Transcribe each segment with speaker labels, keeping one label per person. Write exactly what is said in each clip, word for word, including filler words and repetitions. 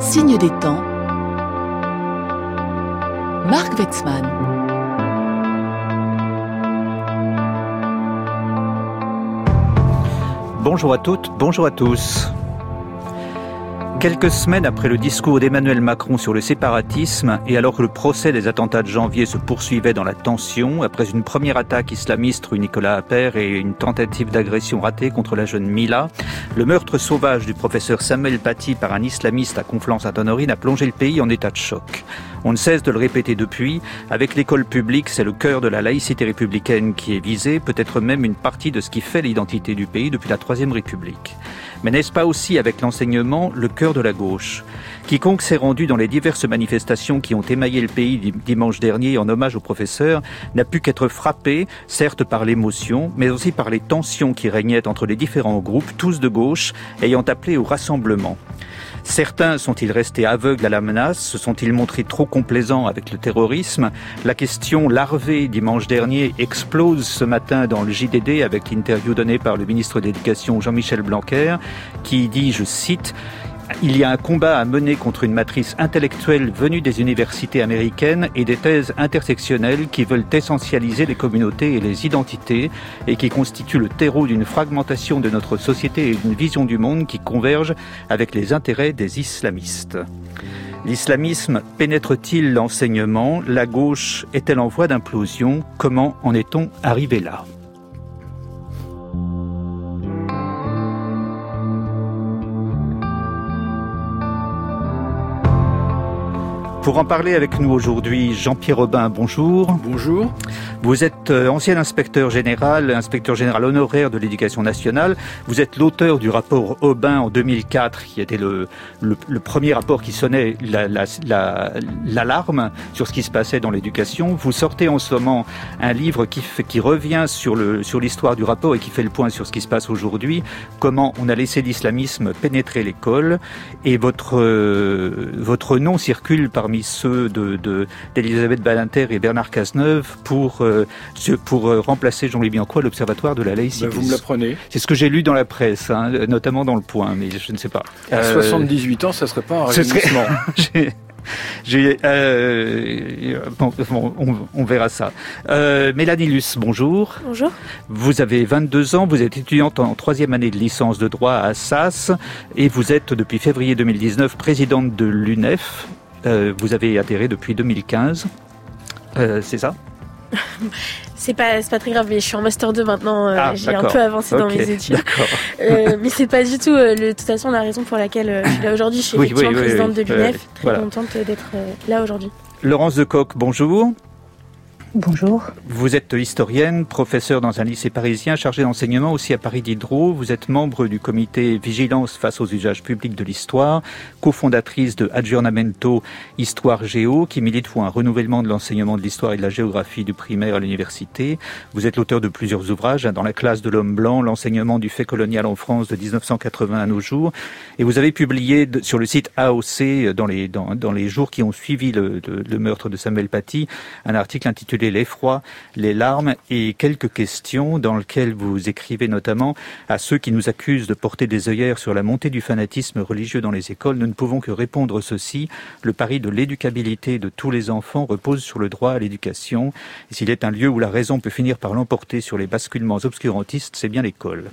Speaker 1: Signe des temps, Marc Wetzmann.
Speaker 2: Bonjour à toutes, bonjour à tous. Quelques semaines après le discours d'Emmanuel Macron sur le séparatisme et alors que le procès des attentats de janvier se poursuivait dans la tension, après une première attaque islamiste rue Nicolas Appert et une tentative d'agression ratée contre la jeune Mila, le meurtre sauvage du professeur Samuel Paty par un islamiste à Conflans-Sainte-Honorine a plongé le pays en état de choc. On ne cesse de le répéter depuis, avec l'école publique, c'est le cœur de la laïcité républicaine qui est visé, peut-être même une partie de ce qui fait l'identité du pays depuis la Troisième République. Mais n'est-ce pas aussi avec l'enseignement le cœur de la gauche ? Quiconque s'est rendu dans les diverses manifestations qui ont émaillé le pays dimanche dernier en hommage au professeur n'a pu qu'être frappé, certes par l'émotion, mais aussi par les tensions qui régnaient entre les différents groupes, tous de gauche, ayant appelé au rassemblement. Certains sont-ils restés aveugles à la menace? Se sont-ils montrés trop complaisants avec le terrorisme? La question larvée dimanche dernier explose ce matin dans le J D D avec l'interview donnée par le ministre de l'Éducation Jean-Michel Blanquer qui dit, je cite, « Il y a un combat à mener contre une matrice intellectuelle venue des universités américaines et des thèses intersectionnelles qui veulent essentialiser les communautés et les identités et qui constituent le terreau d'une fragmentation de notre société et d'une vision du monde qui converge avec les intérêts des islamistes. » L'islamisme pénètre-t-il l'enseignement? La gauche est-elle en voie d'implosion? Comment en est-on arrivé là? Pour en parler avec nous aujourd'hui, Jean-Pierre Aubin, bonjour.
Speaker 3: Bonjour.
Speaker 2: Vous êtes ancien inspecteur général, inspecteur général honoraire de l'Éducation nationale. Vous êtes l'auteur du rapport Aubin en deux mille quatre, qui était le, le, le premier rapport qui sonnait la, la, la, l'alarme sur ce qui se passait dans l'éducation. Vous sortez en ce moment un livre qui, fait, qui revient sur, le, sur l'histoire du rapport et qui fait le point sur ce qui se passe aujourd'hui, comment on a laissé l'islamisme pénétrer l'école. Et votre, euh, votre nom circule parmi ceux de, de, d'Elisabeth Badinter et Bernard Cazeneuve pour, euh, pour euh, remplacer Jean-Louis Bianco à l'Observatoire de la laïcité.
Speaker 3: Ben vous me l'apprenez.
Speaker 2: C'est ce que j'ai lu dans la presse, hein, notamment dans Le Point, mais je ne sais pas.
Speaker 3: À euh, soixante-dix-huit ans, ça ne serait pas un réunissement.
Speaker 2: J'ai... J'ai, euh, bon, bon, on, on verra ça. Euh, Mélanie Luce, bonjour.
Speaker 4: Bonjour.
Speaker 2: Vous avez vingt-deux ans, vous êtes étudiante en troisième année de licence de droit à Assas et vous êtes depuis février deux mille dix-neuf présidente de l'U N E F. Euh, vous avez adhéré depuis deux mille quinze. Euh, c'est ça?
Speaker 4: C'est pas, c'est pas très grave, mais je suis en master deux maintenant, euh,
Speaker 2: ah,
Speaker 4: j'ai
Speaker 2: d'accord.
Speaker 4: un peu avancé dans
Speaker 2: okay,
Speaker 4: mes études.
Speaker 2: D'accord.
Speaker 4: Euh, mais c'est pas du tout, euh, le, de toute façon, la raison pour laquelle euh, je suis là aujourd'hui. Je suis
Speaker 2: oui,
Speaker 4: effectivement
Speaker 2: oui,
Speaker 4: présidente
Speaker 2: oui,
Speaker 4: de l'U N E F,
Speaker 2: euh,
Speaker 4: très
Speaker 2: voilà.
Speaker 4: contente d'être euh, là aujourd'hui.
Speaker 2: Laurence Decoq, bonjour.
Speaker 5: Bonjour.
Speaker 2: Vous êtes historienne, professeure dans un lycée parisien, chargée d'enseignement aussi à Paris Diderot. Vous êtes membre du comité Vigilance face aux usages publics de l'histoire, cofondatrice de Aggiornamento Histoire Géo, qui milite pour un renouvellement de l'enseignement de l'histoire et de la géographie du primaire à l'université. Vous êtes l'auteur de plusieurs ouvrages, dans la classe de l'homme blanc, l'enseignement du fait colonial en France de dix-neuf cent quatre-vingts à nos jours. Et vous avez publié sur le site A O C, dans les, dans, dans les jours qui ont suivi le, le, le meurtre de Samuel Paty, un article intitulé L'effroi, les larmes et quelques questions dans lequel vous écrivez notamment à ceux qui nous accusent de porter des œillères sur la montée du fanatisme religieux dans les écoles. Nous ne pouvons que répondre ceci. Le pari de l'éducabilité de tous les enfants repose sur le droit à l'éducation. Et s'il est un lieu où la raison peut finir par l'emporter sur les basculements obscurantistes, c'est bien l'école.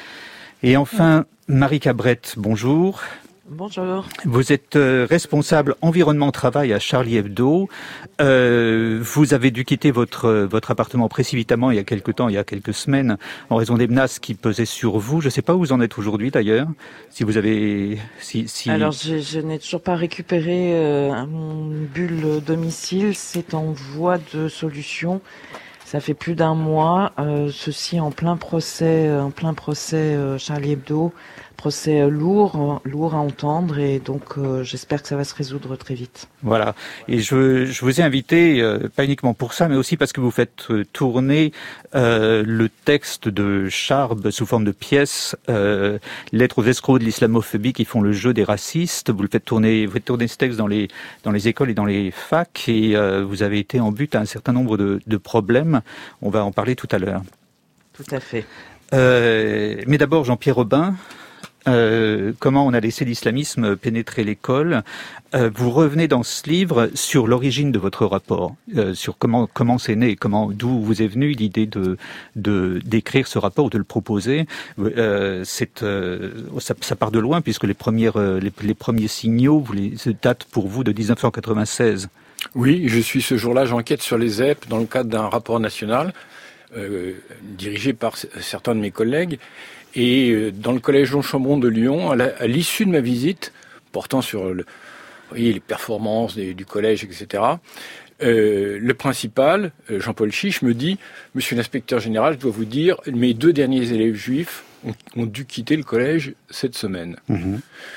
Speaker 2: Et enfin, Marie Cabrette, bonjour.
Speaker 6: Bonjour.
Speaker 2: Vous êtes euh, responsable environnement-travail à Charlie Hebdo. Euh, vous avez dû quitter votre votre appartement précipitamment il y a quelques temps, il y a quelques semaines, en raison des menaces qui pesaient sur vous. Je ne sais pas où vous en êtes aujourd'hui d'ailleurs. Si vous avez, si, si...
Speaker 6: Alors je, je n'ai toujours pas récupéré euh, mon bulle domicile. C'est en voie de solution. Ça fait plus d'un mois. Euh, ceci en plein procès, en plein procès euh, Charlie Hebdo. Procès lourd, lourd à entendre et donc euh, j'espère que ça va se résoudre très vite.
Speaker 2: Voilà. Et je, je vous ai invité, euh, pas uniquement pour ça, mais aussi parce que vous faites euh, tourner euh, le texte de Charb sous forme de pièce, euh, Lettres aux escrocs de l'islamophobie qui font le jeu des racistes. Vous le faites tourner, vous faites tourner ce texte dans les dans les écoles et dans les facs et euh, vous avez été en but à un certain nombre de, de problèmes. On va en parler tout à l'heure.
Speaker 6: Tout à fait.
Speaker 2: Euh, mais d'abord, Jean-Pierre Aubin. Euh, comment on a laissé l'islamisme pénétrer l'école. Euh, vous revenez dans ce livre sur l'origine de votre rapport, euh, sur comment comment c'est né, comment d'où vous est venue l'idée de de d'écrire ce rapport ou de le proposer. Euh, c'est euh, ça, ça part de loin puisque les premières les, les premiers signaux vous les datent pour vous de dix-neuf cent quatre-vingt-seize.
Speaker 3: Oui, je suis ce jour-là, j'enquête sur les Z E P dans le cadre d'un rapport national euh, dirigé par certains de mes collègues. Et dans le collège Jean Chambon de Lyon, à, la, à l'issue de ma visite, portant sur le, oui, les performances des, du collège, et cetera, euh, le principal, Jean-Paul Chiche, me dit « Monsieur l'inspecteur général, je dois vous dire, mes deux derniers élèves juifs ont, ont dû quitter le collège cette semaine. Mmh. »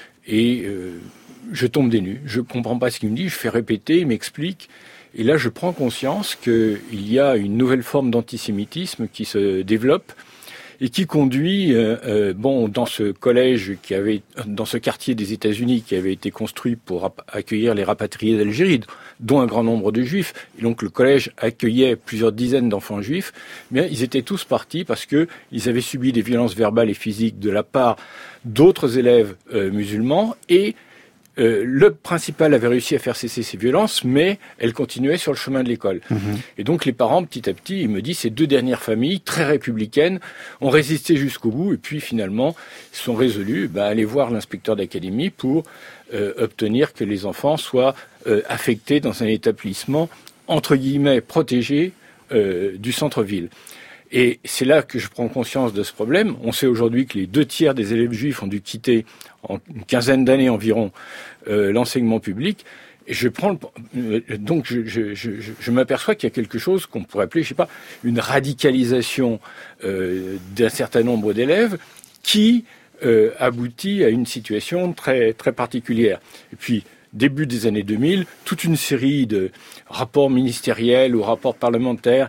Speaker 3: Et euh, je tombe des nues, je ne comprends pas ce qu'il me dit, je fais répéter, il m'explique. Et là, je prends conscience qu'il y a une nouvelle forme d'antisémitisme qui se développe et qui conduit, euh, euh, bon, dans ce collège qui avait, dans ce quartier des États-Unis qui avait été construit pour rap- accueillir les rapatriés d'Algérie, dont un grand nombre de juifs. Et donc le collège accueillait plusieurs dizaines d'enfants juifs. Mais ils étaient tous partis parce que ils avaient subi des violences verbales et physiques de la part d'autres élèves euh, musulmans et Euh, le principal avait réussi à faire cesser ces violences, mais elles continuaient sur le chemin de l'école. Mmh. Et donc les parents, petit à petit, ils me disent, ces deux dernières familles, très républicaines, ont résisté jusqu'au bout, et puis finalement, ils sont résolus bah, aller voir l'inspecteur d'académie pour euh, obtenir que les enfants soient euh, affectés dans un établissement, entre guillemets, protégé euh, du centre-ville. Et c'est là que je prends conscience de ce problème. On sait aujourd'hui que les deux tiers des élèves juifs ont dû quitter, en une quinzaine d'années environ, euh, l'enseignement public. Et je prends le, euh, donc je, je, je, je m'aperçois qu'il y a quelque chose qu'on pourrait appeler, je sais pas, une radicalisation euh, d'un certain nombre d'élèves qui euh, aboutit à une situation très très particulière. Et puis début des années deux mille, toute une série de rapports ministériels ou rapports parlementaires.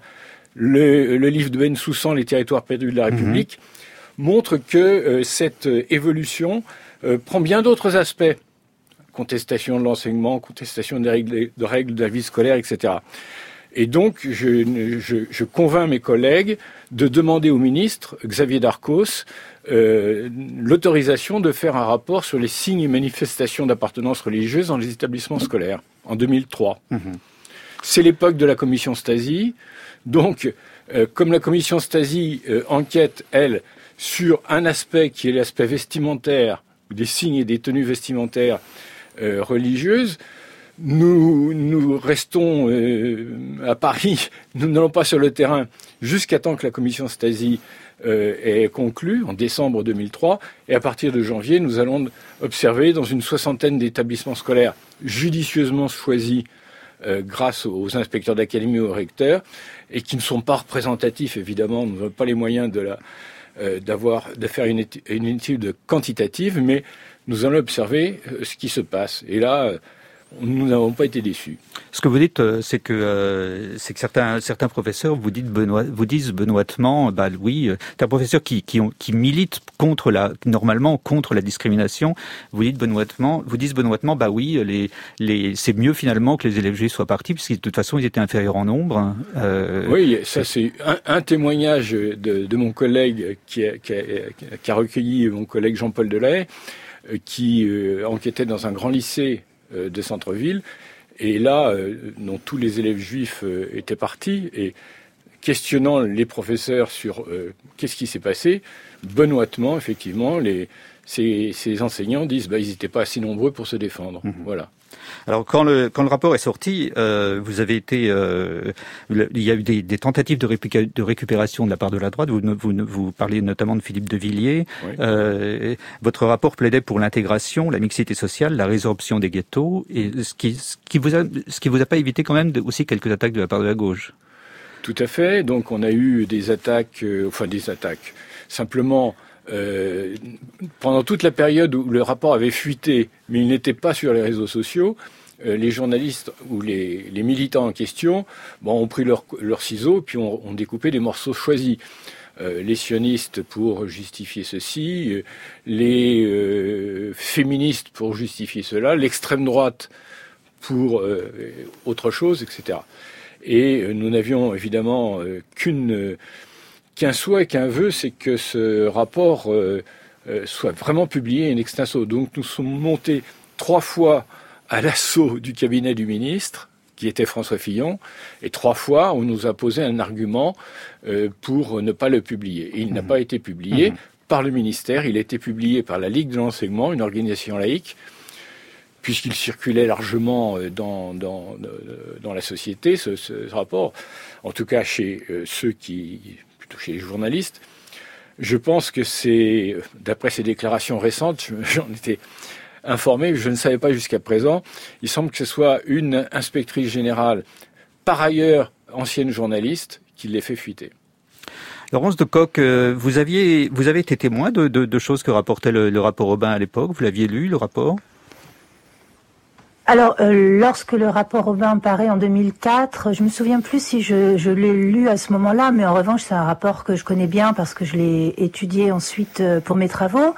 Speaker 3: Le, le livre de Bensoussan, Les territoires perdus de la République, mmh. montre que euh, cette euh, évolution euh, prend bien d'autres aspects. Contestation de l'enseignement, contestation des règles, de règles de la vie scolaire, et cetera. Et donc, je, je, je convainc mes collègues de demander au ministre, Xavier Darcos, euh, l'autorisation de faire un rapport sur les signes et manifestations d'appartenance religieuse dans les établissements scolaires, en deux mille trois. Mmh. C'est l'époque de la commission Stasi. Donc, euh, comme la commission Stasi euh, enquête, elle, sur un aspect qui est l'aspect vestimentaire, des signes et des tenues vestimentaires euh, religieuses, nous, nous restons euh, à Paris, nous n'allons pas sur le terrain jusqu'à temps que la commission Stasi euh, est conclue, en décembre deux mille trois, et à partir de janvier, nous allons observer dans une soixantaine d'établissements scolaires judicieusement choisis Euh, grâce aux inspecteurs d'académie ou aux recteurs, et qui ne sont pas représentatifs, évidemment, nous n'avons pas les moyens de, la, euh, d'avoir, de faire une étude, une étude quantitative, mais nous allons observer euh, ce qui se passe. Et là, euh, nous n'avons pas été déçus.
Speaker 2: Ce que vous dites, euh, c'est que euh, c'est que certains certains professeurs vous dites benoît, vous disent benoîtement, bah oui, euh, c'est un professeur qui qui, ont, qui milite contre la normalement contre la discrimination. Vous dites benoîtement, vous dites benoîtement, bah oui, les les c'est mieux finalement que les élèves juifs soient partis, puisque de toute façon ils étaient inférieurs en nombre. Euh,
Speaker 3: oui, ça c'est un, un témoignage de, de mon collègue qui a, qui, a, qui a recueilli mon collègue Jean-Paul Delahaye, qui euh, enquêtait dans un grand lycée de centre-ville, et là, euh, dont tous les élèves juifs euh, étaient partis, et questionnant les professeurs sur euh, qu'est-ce qui s'est passé, benoîtement, effectivement, les, ces, ces enseignants disent bah, ils n'étaient pas assez nombreux pour se défendre. Mmh. Voilà.
Speaker 2: Alors quand le quand le rapport est sorti, euh, vous avez été, euh, il y a eu des, des tentatives de, réplica, de récupération de la part de la droite. Vous vous, vous parlez notamment de Philippe de Villiers. Oui. Euh, votre rapport plaidait pour l'intégration, la mixité sociale, la résorption des ghettos, et ce qui ce qui vous a ce qui vous a pas évité quand même de, aussi quelques attaques de la part de la gauche.
Speaker 3: Tout à fait. Donc on a eu des attaques, euh, enfin des attaques. Simplement. Euh, pendant toute la période où le rapport avait fuité, mais il n'était pas sur les réseaux sociaux, euh, les journalistes ou les, les militants en question bon, ont pris leurs leur ciseaux puis ont, ont découpé des morceaux choisis. Euh, les sionistes pour justifier ceci, euh, les euh, féministes pour justifier cela, l'extrême droite pour euh, autre chose, et cetera. Et euh, nous n'avions évidemment euh, qu'une... Euh, qu'un souhait, qu'un vœu, c'est que ce rapport euh, euh, soit vraiment publié in extenso. Donc nous sommes montés trois fois à l'assaut du cabinet du ministre, qui était François Fillon, et trois fois on nous a posé un argument euh, pour ne pas le publier. Et il mmh. n'a pas été publié mmh. par le ministère, il a été publié par la Ligue de l'enseignement, une organisation laïque, puisqu'il circulait largement dans, dans, dans la société, ce, ce rapport, en tout cas chez euh, ceux qui, plutôt chez les journalistes. Je pense que c'est, d'après ces déclarations récentes, j'en étais informé, je ne savais pas jusqu'à présent, il semble que ce soit une inspectrice générale, par ailleurs ancienne journaliste, qui l'ait fait fuiter.
Speaker 2: Laurence de Cock, vous aviez, vous avez été témoin de, de, de choses que rapportait le, le rapport Aubin à l'époque. Vous l'aviez lu, le rapport ?
Speaker 5: Alors, euh, lorsque le rapport Aubin paraît en deux mille quatre, je me souviens plus si je, je l'ai lu à ce moment-là, mais en revanche, c'est un rapport que je connais bien parce que je l'ai étudié ensuite pour mes travaux.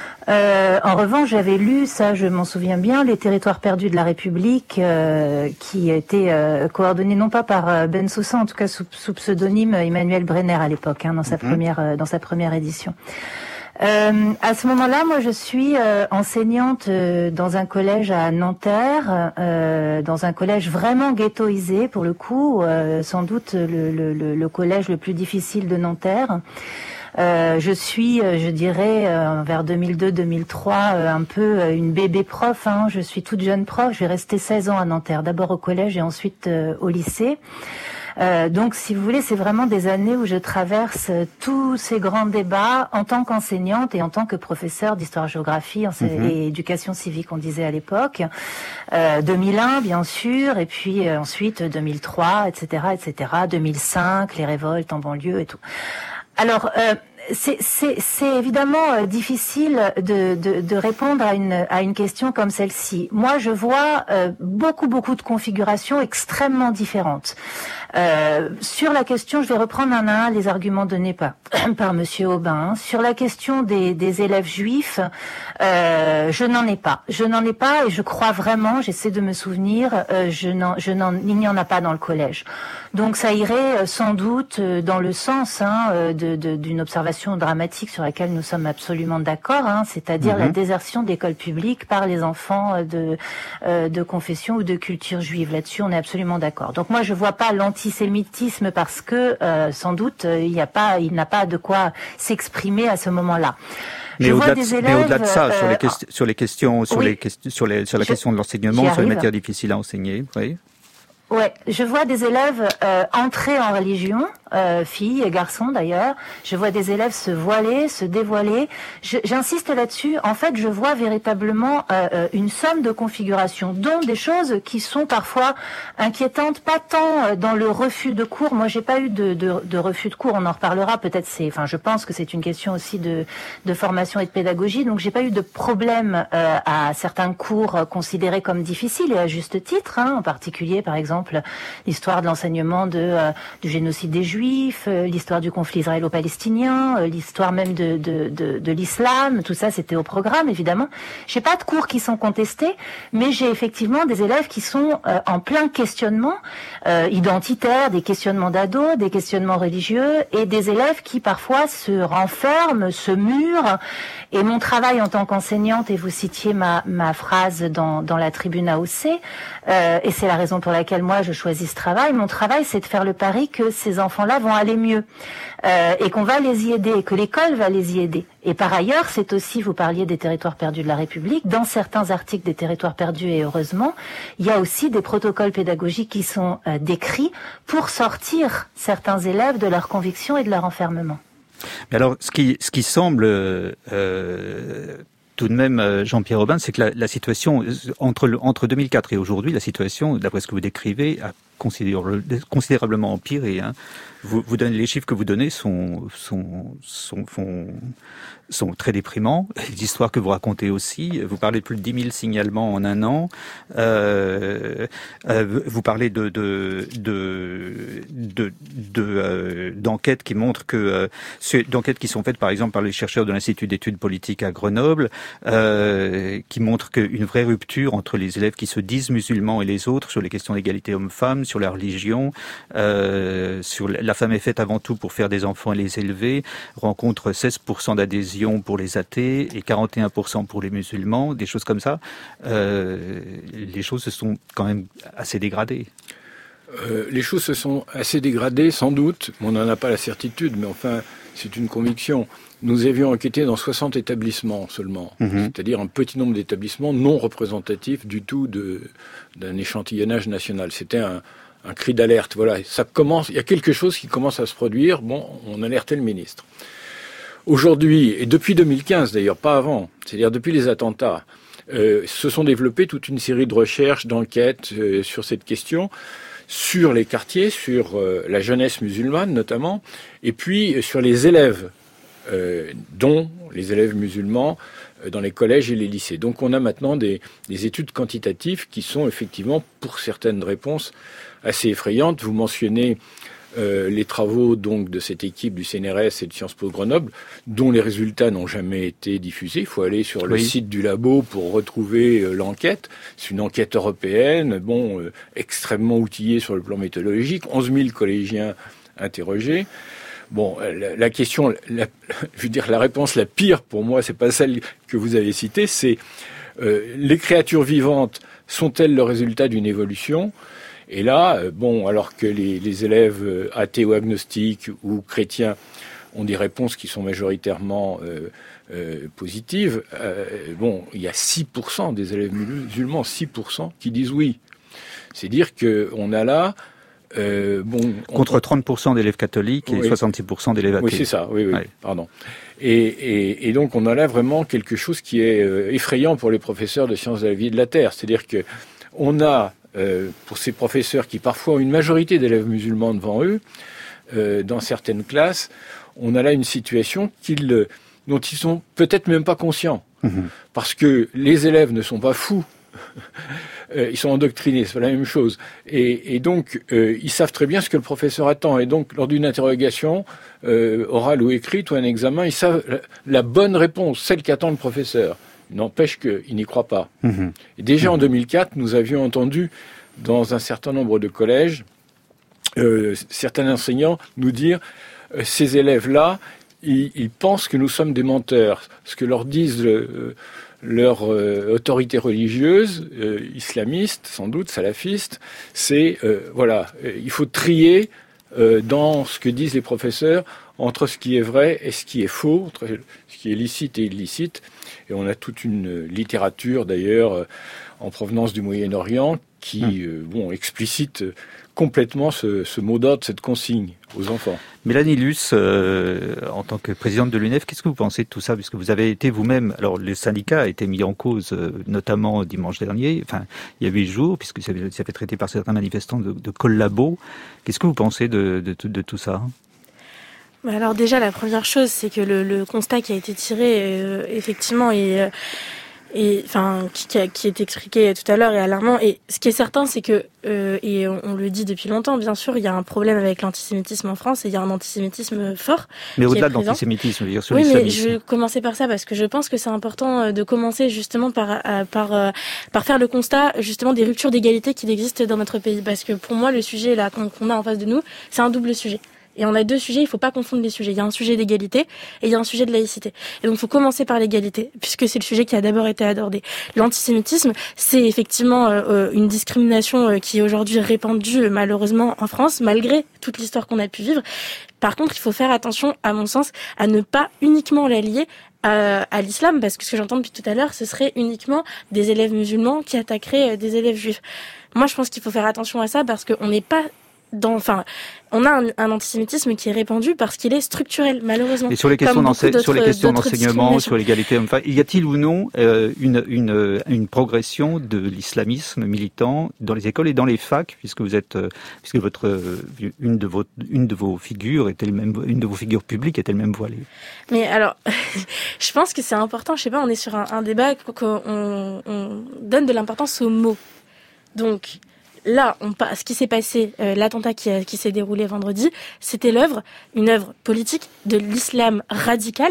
Speaker 5: Euh, en revanche, j'avais lu, ça je m'en souviens bien, Les territoires perdus de la République, euh, qui a été euh, coordonné non pas par euh, Bensoussan, en tout cas sous, sous pseudonyme Emmanuel Brenner à l'époque, hein, dans sa mmh. première euh, dans sa première édition. Euh, à ce moment-là, moi, je suis euh, enseignante euh, dans un collège à Nanterre, euh, dans un collège vraiment ghettoisé pour le coup, euh, sans doute le, le, le collège le plus difficile de Nanterre. Euh, je suis, je dirais, euh, vers deux mille deux deux mille trois, euh, un peu euh, une bébé prof. Hein. Je suis toute jeune prof. Je vais rester seize ans à Nanterre, d'abord au collège et ensuite euh, au lycée. Euh, donc, si vous voulez, c'est vraiment des années où je traverse euh, tous ces grands débats en tant qu'enseignante et en tant que professeure d'histoire-géographie mmh. et éducation civique, on disait à l'époque. Euh, deux mille un, bien sûr, et puis euh, ensuite deux mille trois, et cetera, et cetera. deux mille cinq, les révoltes en banlieue et tout. Alors, euh, c'est, c'est, c'est évidemment euh, difficile de, de, de répondre à une, à une question comme celle-ci. Moi, je vois euh, beaucoup, beaucoup de configurations extrêmement différentes. Euh, sur la question, je vais reprendre un à un les arguments donnés par, par Monsieur Aubin. Hein. Sur la question des, des élèves juifs, euh, je n'en ai pas. Je n'en ai pas et je crois vraiment, j'essaie de me souvenir, euh, je n'en, je n'en, il n'y en a pas dans le collège. Donc ça irait euh, sans doute euh, dans le sens hein, de, de, d'une observation dramatique sur laquelle nous sommes absolument d'accord, hein, c'est-à-dire mmh. la désertion d'écoles publiques par les enfants de, euh, de confession ou de culture juive. Là-dessus, on est absolument d'accord. Donc moi, je vois pas l'antisémitisme parce que euh, sans doute il n'y a pas, il n'a pas de quoi s'exprimer à ce moment-là.
Speaker 2: Mais au-delà, de, élèves, mais au-delà de ça, euh, sur les questions, sur les questions, sur oui, les questions, sur les, sur la je, question de l'enseignement, sur les matières difficiles à enseigner, oui.
Speaker 5: Ouais, je vois des élèves euh, entrer en religion, euh, filles et garçons d'ailleurs. Je vois des élèves se voiler, se dévoiler. Je, j'insiste là-dessus. En fait, je vois véritablement euh, une somme de configurations, dont des choses qui sont parfois inquiétantes, pas tant dans le refus de cours. Moi, j'ai pas eu de, de, de refus de cours. On en reparlera peut-être. C'est, enfin, je pense que c'est une question aussi de, de formation et de pédagogie. Donc, j'ai pas eu de problème euh, à certains cours considérés comme difficiles et à juste titre, hein, en particulier, par exemple. L'histoire de l'enseignement de, euh, du génocide des Juifs, euh, l'histoire du conflit israélo-palestinien, euh, l'histoire même de, de, de, de l'islam, tout ça c'était au programme évidemment. J'ai pas de cours qui sont contestés, mais j'ai effectivement des élèves qui sont euh, en plein questionnement euh, identitaire, des questionnements d'ados, des questionnements religieux, et des élèves qui parfois se renferment, se murent. Et mon travail en tant qu'enseignante, et vous citiez ma, ma phrase dans, dans la tribune A O C, euh, et c'est la raison pour laquelle moi je choisis ce travail, mon travail c'est de faire le pari que ces enfants-là vont aller mieux, euh, et qu'on va les y aider, et que l'école va les y aider. Et par ailleurs, c'est aussi, vous parliez des territoires perdus de la République, dans certains articles des territoires perdus, et heureusement, il y a aussi des protocoles pédagogiques qui sont euh, décrits pour sortir certains élèves de leurs convictions et de leur enfermement.
Speaker 2: Mais alors, ce qui, ce qui semble euh, tout de même, Jean-Pierre Aubin, c'est que la, la situation entre, le, entre deux mille quatre et aujourd'hui, la situation, d'après ce que vous décrivez, a considérablement empiré. Hein. Vous, vous donnez, les chiffres que vous donnez sont, sont, sont, sont, sont très déprimants. Les histoires que vous racontez aussi. Vous parlez de plus de dix mille signalements en un an. Euh, euh, vous parlez de, de, de, de, de euh, d'enquêtes qui montrent que, euh, d'enquêtes qui sont faites par exemple par les chercheurs de l'Institut d'études politiques à Grenoble, euh, qui montrent qu'une vraie rupture entre les élèves qui se disent musulmans et les autres sur les questions d'égalité hommes-femmes, sur la religion, euh, sur la femme est faite avant tout pour faire des enfants et les élever, rencontre seize pour cent d'adhésion pour les athées et quarante et un pour cent pour les musulmans, des choses comme ça. Euh, les choses se sont quand même assez dégradées.
Speaker 3: Euh, les choses se sont assez dégradées, sans doute. On n'en a pas la certitude, mais enfin, c'est une conviction. Nous avions enquêté dans soixante établissements seulement, mmh. c'est-à-dire un petit nombre d'établissements non représentatifs du tout de, d'un échantillonnage national. C'était un, un cri d'alerte. Voilà, ça commence. Il y a quelque chose qui commence à se produire. Bon, on alertait le ministre. Aujourd'hui, et depuis deux mille quinze d'ailleurs, pas avant, c'est-à-dire depuis les attentats, euh, se sont développées toute une série de recherches, d'enquêtes euh, sur cette question, sur les quartiers, sur euh, la jeunesse musulmane notamment, et puis euh, sur les élèves, euh, dont les élèves musulmans euh, dans les collèges et les lycées. Donc on a maintenant des, des études quantitatives qui sont effectivement, pour certaines réponses, assez effrayantes. Vous mentionnez Euh, les travaux donc de cette équipe du C N R S et de Sciences Po Grenoble, dont les résultats n'ont jamais été diffusés. Il faut aller sur le oui. site du labo pour retrouver euh, l'enquête. C'est une enquête européenne, bon, euh, extrêmement outillée sur le plan méthodologique. onze mille collégiens interrogés. Bon, la, la question, la, je veux dire, la réponse la pire pour moi, c'est pas celle que vous avez citée, c'est euh, les créatures vivantes sont-elles le résultat d'une évolution ? Et là, bon, alors que les, les élèves athées ou agnostiques ou chrétiens ont des réponses qui sont majoritairement euh, euh, positives, euh, bon, il y a six pour cent des élèves musulmans, six pour cent qui disent oui. C'est dire qu'on a là... Euh, bon,
Speaker 2: Contre on... trente pour cent d'élèves catholiques et oui. soixante-six pour cent d'élèves athées.
Speaker 3: Oui, c'est ça, oui, oui, ouais. pardon. Et, et, et donc, on a là vraiment quelque chose qui est euh, effrayant pour les professeurs de sciences de la vie et de la terre. C'est-à-dire que on a... Euh, pour ces professeurs qui parfois ont une majorité d'élèves musulmans devant eux, euh, dans certaines classes, on a là une situation qu'ils, euh, dont ils sont peut-être même pas conscients. Mmh. Parce que les élèves ne sont pas fous, euh, ils sont endoctrinés, c'est pas la même chose. Et, et donc, euh, ils savent très bien ce que le professeur attend. Et donc, lors d'une interrogation, euh, orale ou écrite, ou un examen, ils savent la, la bonne réponse, celle qu'attend le professeur. N'empêche qu'ils n'y croient pas. Mmh. Et déjà mmh. en deux mille quatre, nous avions entendu dans un certain nombre de collèges euh, certains enseignants nous dire euh, ces élèves-là, ils, ils pensent que nous sommes des menteurs. Ce que leur disent euh, leur euh, autorité religieuse, euh, islamiste, sans doute, salafiste, c'est, euh, voilà, euh, il faut trier euh, dans ce que disent les professeurs entre ce qui est vrai et ce qui est faux, entre ce qui est licite et illicite. Et on a toute une littérature, d'ailleurs, euh, en provenance du Moyen-Orient, qui mmh. euh, bon, explicite complètement ce, ce mot d'ordre, cette consigne aux enfants.
Speaker 2: Mélanie Luce, euh, en tant que présidente de l'U N E F, qu'est-ce que vous pensez de tout ça? Puisque vous avez été vous-même, alors le syndicat a été mis en cause, euh, notamment dimanche dernier, enfin il y a huit jours, puisque ça avait été traité par certains manifestants de, de collabo. Qu'est-ce que vous pensez de, de, de, de tout ça?
Speaker 4: Alors déjà, la première chose, c'est que le, le constat qui a été tiré, euh, effectivement, est, est, enfin, qui, qui, a, qui est expliqué tout à l'heure, est alarmant. Et ce qui est certain, c'est que, euh, et on, on le dit depuis longtemps, bien sûr, il y a un problème avec l'antisémitisme en France, et il y a un antisémitisme fort.
Speaker 2: Mais au-delà de l'antisémitisme, bien sûr,
Speaker 4: oui,
Speaker 2: l'islamisme.
Speaker 4: Mais je vais commencer par ça, parce que je pense que c'est important de commencer justement par, par, par faire le constat, justement, des ruptures d'égalité qui existent dans notre pays. Parce que pour moi, le sujet là qu'on a en face de nous, c'est un double sujet. Et on a deux sujets, il faut pas confondre les sujets. Il y a un sujet d'égalité et il y a un sujet de laïcité. Et donc il faut commencer par l'égalité, puisque c'est le sujet qui a d'abord été abordé. L'antisémitisme, c'est effectivement euh, une discrimination euh, qui est aujourd'hui répandue malheureusement en France, malgré toute l'histoire qu'on a pu vivre. Par contre, il faut faire attention, à mon sens, à ne pas uniquement la lier à, à l'islam, parce que ce que j'entends depuis tout à l'heure, ce serait uniquement des élèves musulmans qui attaqueraient des élèves juifs. Moi, je pense qu'il faut faire attention à ça, parce qu'on n'est pas Dans, enfin, on a un, un antisémitisme qui est répandu parce qu'il est structurel, malheureusement.
Speaker 2: Et sur les questions, sur les questions d'enseignement, sur l'égalité homme-femme, y a-t-il ou non euh, une, une, une progression de l'islamisme militant dans les écoles et dans les facs, puisque vous êtes, euh, puisque votre une de vos une de vos figures était le même, une de vos figures publiques était le même voilée.
Speaker 4: Mais alors, je pense que c'est important. Je sais pas, on est sur un, un débat qu'on on donne de l'importance aux mots, donc. Là, on, ce qui s'est passé, euh, l'attentat qui, a, qui s'est déroulé vendredi, c'était l'œuvre, une œuvre politique de l'islam radical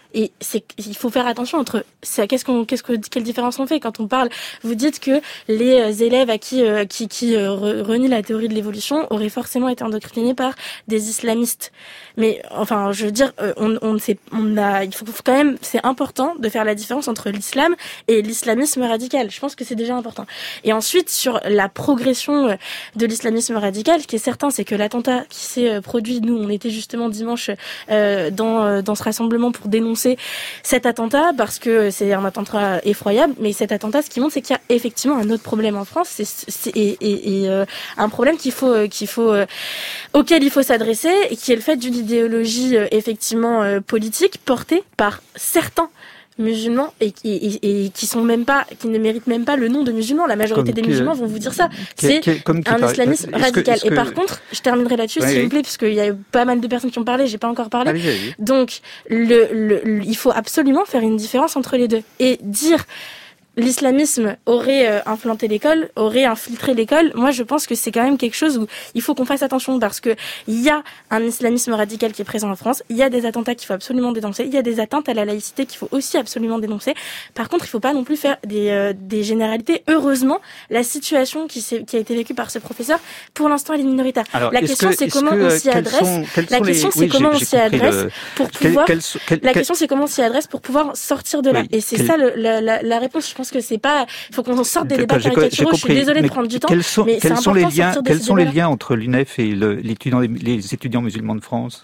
Speaker 4: Et c'est, il faut faire attention entre, c'est, qu'est-ce qu'on, qu'est-ce que, quelle différence on fait quand on parle. Vous dites que les élèves à qui, euh, qui, qui euh, renient la théorie de l'évolution auraient forcément été endoctrinés par des islamistes. Mais enfin, je veux dire, euh, on, on sait, on a, il faut quand même, c'est important de faire la différence entre l'islam et l'islamisme radical. Je pense que c'est déjà important. Et ensuite, sur la progression de l'islamisme radical, ce qui est certain, c'est que l'attentat qui s'est produit, nous, on était justement dimanche euh, dans dans ce rassemblement pour dénoncer cet attentat parce que c'est un attentat effroyable. Mais cet attentat, ce qui montre, c'est qu'il y a effectivement un autre problème en France, c'est, c'est et, et, et euh, un problème qu'il faut qu'il faut euh, auquel il faut s'adresser, et qui est le fait d'une idéologie euh, effectivement euh, politique portée par certains musulmans et, et, et, et qui sont même pas, qui ne méritent même pas le nom de musulmans. La majorité
Speaker 2: comme
Speaker 4: des musulmans vont vous dire ça. C'est qui, comme un islamisme est-ce radical. Que, est-ce que... Et par contre, je terminerai là-dessus, oui, s'il oui. vous plaît, parce qu'il y a eu pas mal de personnes qui ont parlé, j'ai pas encore parlé. Allez, allez. Donc, le, le, le, il faut absolument faire une différence entre les deux et dire l'islamisme aurait euh, implanté l'école, aurait infiltré l'école. Moi, je pense que c'est quand même quelque chose où il faut qu'on fasse attention parce que il y a un islamisme radical qui est présent en France. Il y a des attentats qu'il faut absolument dénoncer. Il y a des atteintes à la laïcité qu'il faut aussi absolument dénoncer. Par contre, il faut pas non plus faire des, euh, des généralités. Heureusement, la situation qui, s'est, qui a été vécue par ce professeur, pour l'instant, elle est minoritaire. Alors, la question, que, c'est comment que, on s'y adresse. Sont, la question, les... c'est oui, comment j'ai, on s'y adresse le... pour pouvoir. Quel, quel, quel, la question, c'est comment on s'y adresse pour pouvoir sortir de là. Oui, Et c'est quel... ça le, la, la, la réponse. Je pense que c'est pas, il faut qu'on sorte des débats caricaturaux. Je suis désolée de prendre du temps.
Speaker 2: Quels sont,
Speaker 4: mais
Speaker 2: quels
Speaker 4: c'est
Speaker 2: sont les liens,
Speaker 4: de
Speaker 2: quels sont les liens entre l'U N E F et le, l'étudiant, les étudiants musulmans de France?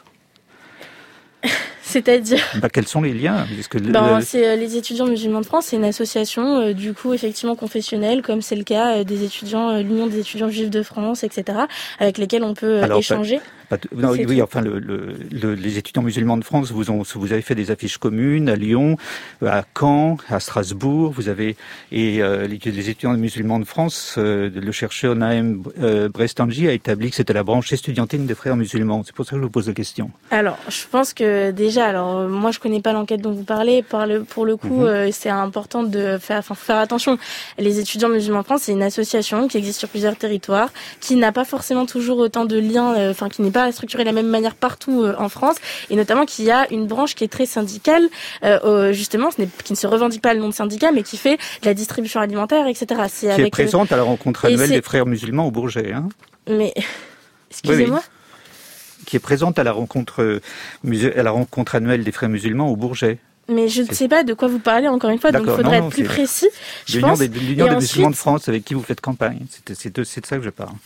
Speaker 4: C'est-à-dire
Speaker 2: bah, quels sont les liens?
Speaker 4: que ben, le... c'est, euh, les étudiants musulmans de France, c'est une association euh, du coup effectivement confessionnelle, comme c'est le cas euh, des étudiants, euh, l'Union des étudiants juifs de France, et cetera, avec lesquels on peut euh, Alors, échanger.
Speaker 2: Pas, pas, non, oui, tout. enfin, le, le, le, les étudiants musulmans de France, vous, ont, vous avez fait des affiches communes à Lyon, à Caen, à Strasbourg. Vous avez et euh, les, les étudiants musulmans de France, euh, le chercheur Naem euh, Brestanji a établi que c'était la branche estudiantine des frères musulmans. C'est pour ça que je vous pose la question.
Speaker 4: Alors, je pense que déjà, alors euh, moi je connais pas l'enquête dont vous parlez. Par le, pour le coup, mm-hmm. euh, c'est important de faire, enfin, faire attention. Les étudiants musulmans de France, c'est une association qui existe sur plusieurs territoires, qui n'a pas forcément toujours autant de liens, enfin, euh, qui n'est pas structurée de la même manière partout euh, en France, et notamment qu'il y a une branche qui est très syndicale, euh, justement, ce n'est, qui ne se revendique pas le nom de syndicat, mais qui fait de la distribution alimentaire, et cetera. C'est
Speaker 2: qui avec, est présente euh, à la rencontre annuelle des frères musulmans au Bourget. Hein.
Speaker 4: Mais, excusez-moi.
Speaker 2: Oui, oui. Qui est présente à la rencontre, à la rencontre annuelle des frères musulmans au Bourget.
Speaker 4: Mais je ne sais pas de quoi vous parlez, encore une fois, D'accord. donc il faudrait non, non, être plus précis. Je
Speaker 2: l'Union
Speaker 4: pense.
Speaker 2: Des, l'Union des musulmans de France, avec qui vous faites campagne. C'est, c'est, de, c'est de ça que je parle.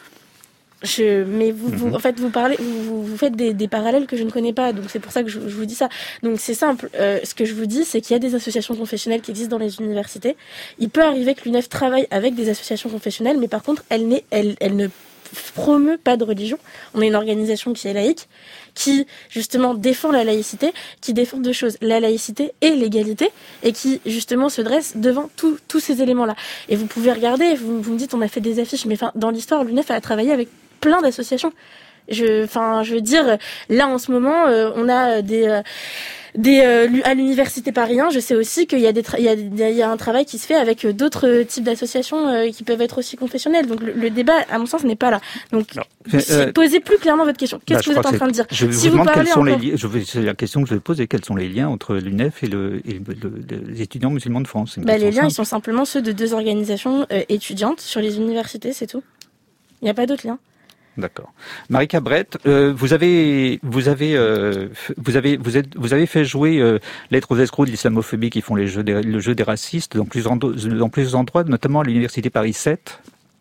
Speaker 4: Je, mais vous, vous, mm-hmm. en fait, vous parlez, vous, vous faites des, des parallèles que je ne connais pas, donc c'est pour ça que je, je vous dis ça. Donc c'est simple. Euh, ce que je vous dis, c'est qu'il y a des associations confessionnelles qui existent dans les universités. Il peut arriver que l'U N E F travaille avec des associations confessionnelles, mais par contre, elle n'est, elle, elle ne promeut pas de religion. On est une organisation qui est laïque, qui justement défend la laïcité, qui défend deux choses, la laïcité et l'égalité, et qui justement se dresse devant tous tous ces éléments-là. Et vous pouvez regarder, vous, vous me dites on a fait des affiches, mais enfin dans l'histoire, l'U N E F a travaillé avec plein d'associations. Je, enfin, je veux dire, là en ce moment, euh, on a des euh, Des, euh, à l'université Paris un, je sais aussi qu'il y a des tra- il y a, il y a un travail qui se fait avec d'autres types d'associations euh, qui peuvent être aussi confessionnelles. Donc le, le débat, à mon sens, n'est pas là. Donc euh, posez plus clairement votre question. Qu'est-ce bah, que vous êtes en train de dire?
Speaker 2: Je si vous, vous demande quels sont encore... les liens. Je vais, c'est la question que je vais poser. Quels sont les liens entre l'U N E F et, le, et le, le, les étudiants musulmans de France?
Speaker 4: Bah, les liens, simple. Ils sont simplement ceux de deux organisations euh, étudiantes sur les universités, c'est tout. Il n'y a pas d'autres liens.
Speaker 2: D'accord. Marika Brett, euh, vous avez, vous avez, euh, vous avez, vous êtes, vous avez fait jouer euh, Lettres aux escrocs de l'islamophobie qui font les jeux des, le jeu des racistes dans plusieurs, dans plusieurs endroits, notamment à l'université Paris sept.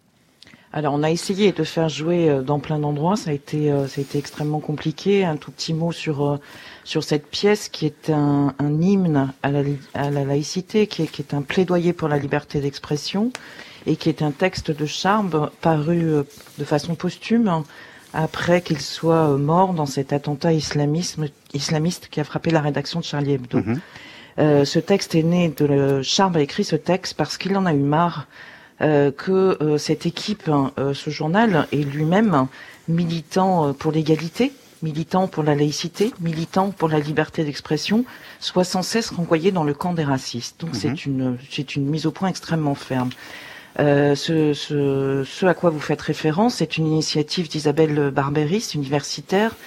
Speaker 6: Alors, on a essayé de faire jouer dans plein d'endroits. Ça a été, ça a été extrêmement compliqué. Un tout petit mot sur sur cette pièce qui est un, un hymne à la, à la laïcité, qui est, qui est un plaidoyer pour la liberté d'expression, et qui est un texte de Charb paru de façon posthume après qu'il soit mort dans cet attentat islamisme, islamiste qui a frappé la rédaction de Charlie Hebdo. Mmh. Euh, ce texte est né de le, Charb a écrit ce texte parce qu'il en a eu marre euh, que euh, cette équipe, euh, ce journal, et lui-même militant pour l'égalité, militant pour la laïcité, militant pour la liberté d'expression, soit sans cesse renvoyé dans le camp des racistes. Donc mmh. c'est une c'est une mise au point extrêmement ferme. Euh, ce, ce, ce à quoi vous faites référence, c'est une initiative d'Isabelle Barberis, universitaire,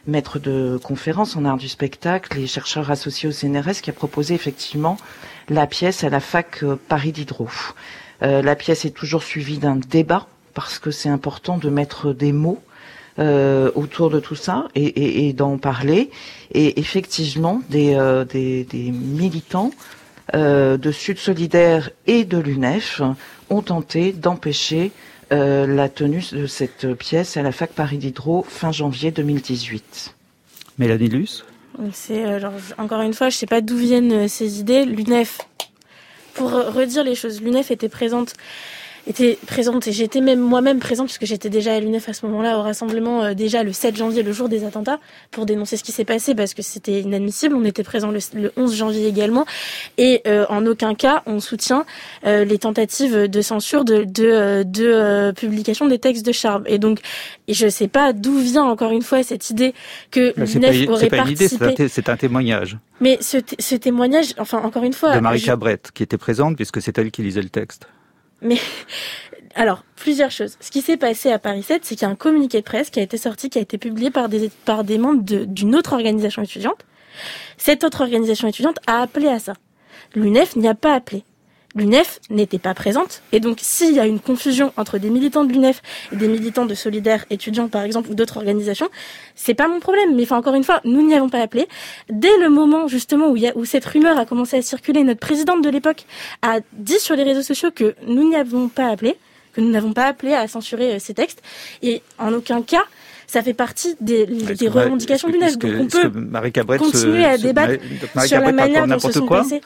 Speaker 6: maître de conférence en art du spectacle et chercheur associé au C N R S, qui a proposé effectivement la pièce à la fac Paris Diderot. Euh, la pièce est toujours suivie d'un débat, parce que c'est important de mettre des mots euh, autour de tout ça et, et, et d'en parler. Et effectivement, des, euh, des, des militants euh, de Sud Solidaire et de l'U N E F ont tenté d'empêcher euh, la tenue de cette pièce à la fac Paris Diderot fin janvier deux mille dix-huit.
Speaker 2: Mélanie Luce.
Speaker 4: C'est, euh, genre, encore une fois, je sais pas d'où viennent ces idées. L'U N E F, pour redire les choses, l'U N E F était présente était présente et j'étais même moi-même présente puisque j'étais déjà à l'U N E F à ce moment-là au rassemblement euh, déjà le sept janvier, le jour des attentats, pour dénoncer ce qui s'est passé parce que c'était inadmissible. On était présent le, le onze janvier également et euh, en aucun cas on soutient euh, les tentatives de censure de de, euh, de euh, publication des textes de Charb. Et donc et je sais pas d'où vient encore une fois cette idée que l'U N E F aurait
Speaker 2: c'est pas
Speaker 4: participé.
Speaker 2: Une idée, c'est, un, c'est un témoignage.
Speaker 4: Mais ce, t- ce témoignage, enfin encore une fois,
Speaker 2: de Marie
Speaker 4: je...
Speaker 2: Cabrette qui était présente puisque c'est elle qui lisait le texte.
Speaker 4: Mais, alors, plusieurs choses. Ce qui s'est passé à Paris sept, c'est qu'il y a un communiqué de presse qui a été sorti, qui a été publié par des, par des membres de, d'une autre organisation étudiante. Cette autre organisation étudiante a appelé à ça. L'U N E F n'y a pas appelé. L'U N E F n'était pas présente. Et donc, s'il y a une confusion entre des militants de l'U N E F et des militants de Solidaires étudiants, par exemple, ou d'autres organisations, c'est pas mon problème. Mais enfin, encore une fois, nous n'y avons pas appelé. Dès le moment, justement, où, il y a, où cette rumeur a commencé à circuler, notre présidente de l'époque a dit sur les réseaux sociaux que nous n'y avons pas appelé, que nous n'avons pas appelé à censurer ces textes. Et en aucun cas, ça fait partie des, des revendications de l'U N E F. Donc, on peut
Speaker 2: Marie Cabrette
Speaker 4: continuer
Speaker 2: se,
Speaker 4: à débattre
Speaker 2: Marie
Speaker 4: sur
Speaker 2: Cabrette
Speaker 4: la manière dont se
Speaker 2: n'importe
Speaker 4: sont
Speaker 2: quoi
Speaker 4: passés.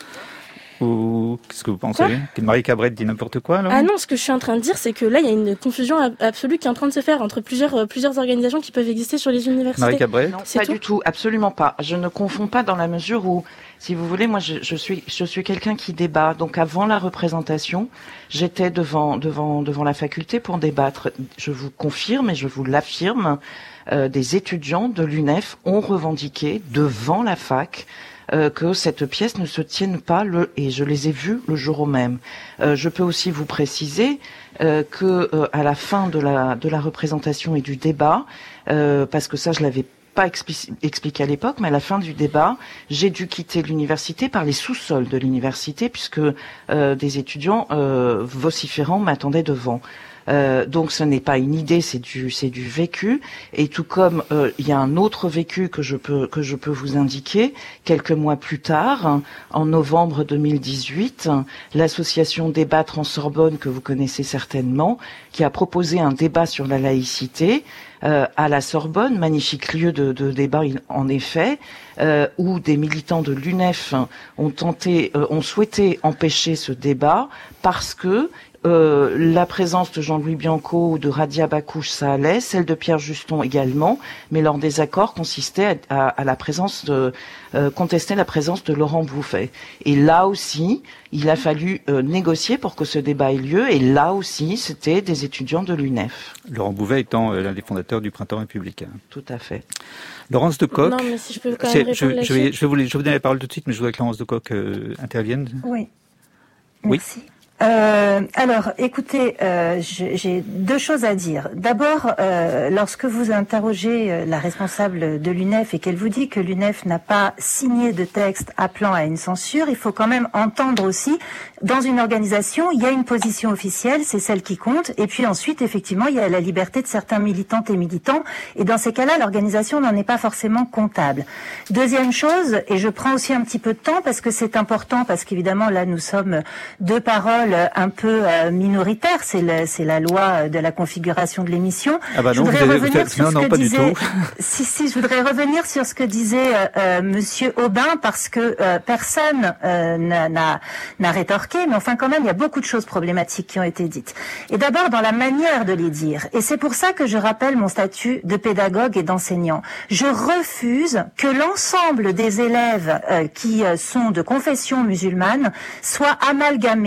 Speaker 2: Ou qu'est-ce que vous pensez? Que Marie Cabrette dit n'importe quoi là?
Speaker 4: Ah non, ce que je suis en train de dire, c'est que là, il y a une confusion absolue qui est en train de se faire entre plusieurs, euh, plusieurs organisations qui peuvent exister sur les universités.
Speaker 2: Marie Cabrette?
Speaker 6: Non,
Speaker 4: c'est
Speaker 6: pas
Speaker 4: tout
Speaker 6: du tout, absolument pas. Je ne confonds pas dans la mesure où, si vous voulez, moi, je, je suis, je suis quelqu'un qui débat. Donc, avant la représentation, j'étais devant, devant, devant la faculté pour débattre. Je vous confirme et je vous l'affirme, euh, des étudiants de l'U N E F ont revendiqué devant la fac Euh, que cette pièce ne se tienne pas le et je les ai vus le jour même. Euh, je peux aussi vous préciser euh, que euh, à la fin de la de la représentation et du débat, euh, parce que ça je l'avais pas expli- expliqué à l'époque, mais à la fin du débat, j'ai dû quitter l'université par les sous-sols de l'université puisque euh, des étudiants euh, vociférants m'attendaient devant. Euh, donc ce n'est pas une idée, c'est du c'est du vécu. Et tout comme euh, il y a un autre vécu que je peux que je peux vous indiquer, quelques mois plus tard, en novembre deux mille dix-huit, l'association Débattre en Sorbonne, que vous connaissez certainement, qui a proposé un débat sur la laïcité euh, à la Sorbonne, magnifique lieu de, de débat en effet, euh, où des militants de l'U N E F ont tenté, euh, ont souhaité empêcher ce débat parce que Euh, la présence de Jean-Louis Bianco ou de Radia Bakouche, ça allait, celle de Pierre Juston également, mais leur désaccord consistait à, à, à la présence de, euh, contestait la présence de Laurent Bouffet. Et là aussi, il a fallu euh, négocier pour que ce débat ait lieu, et là aussi, c'était des étudiants de l'U N E F.
Speaker 2: Laurent Bouvet étant euh, l'un des fondateurs du Printemps républicain.
Speaker 6: Tout à fait.
Speaker 2: Laurence de Coq.
Speaker 4: Non, mais si je peux quand même répondre
Speaker 2: je, je, vais, je, vais vous, je vais vous donner la parole tout de suite, mais je voudrais que Laurence de Coq euh, intervienne.
Speaker 5: Oui.
Speaker 2: Oui.
Speaker 5: Merci. Euh, alors, écoutez, euh, j'ai deux choses à dire. D'abord, euh, lorsque vous interrogez la responsable de l'U N E F et qu'elle vous dit que l'U N E F n'a pas signé de texte appelant à une censure, il faut quand même entendre aussi, dans une organisation, il y a une position officielle, c'est celle qui compte, et puis ensuite, effectivement, il y a la liberté de certains militantes et militants, et dans ces cas-là, l'organisation n'en est pas forcément comptable. Deuxième chose, et je prends aussi un petit peu de temps parce que c'est important, parce qu'évidemment, là, nous sommes deux paroles un peu euh, minoritaire, c'est la, c'est la loi de la configuration de l'émission.
Speaker 2: Ah bah
Speaker 5: je
Speaker 2: non,
Speaker 5: voudrais
Speaker 2: vous
Speaker 5: revenir
Speaker 2: êtes...
Speaker 5: sur
Speaker 2: non,
Speaker 5: ce
Speaker 2: non,
Speaker 5: que
Speaker 2: pas
Speaker 5: disait.
Speaker 2: Du tout.
Speaker 5: si si, je voudrais revenir sur ce que disait euh, Monsieur Aubin parce que euh, personne euh, n'a, n'a n'a rétorqué, mais enfin quand même il y a beaucoup de choses problématiques qui ont été dites. Et d'abord dans la manière de les dire. Et c'est pour ça que je rappelle mon statut de pédagogue et d'enseignant. Je refuse que l'ensemble des élèves euh, qui euh, sont de confession musulmane soient amalgamés avec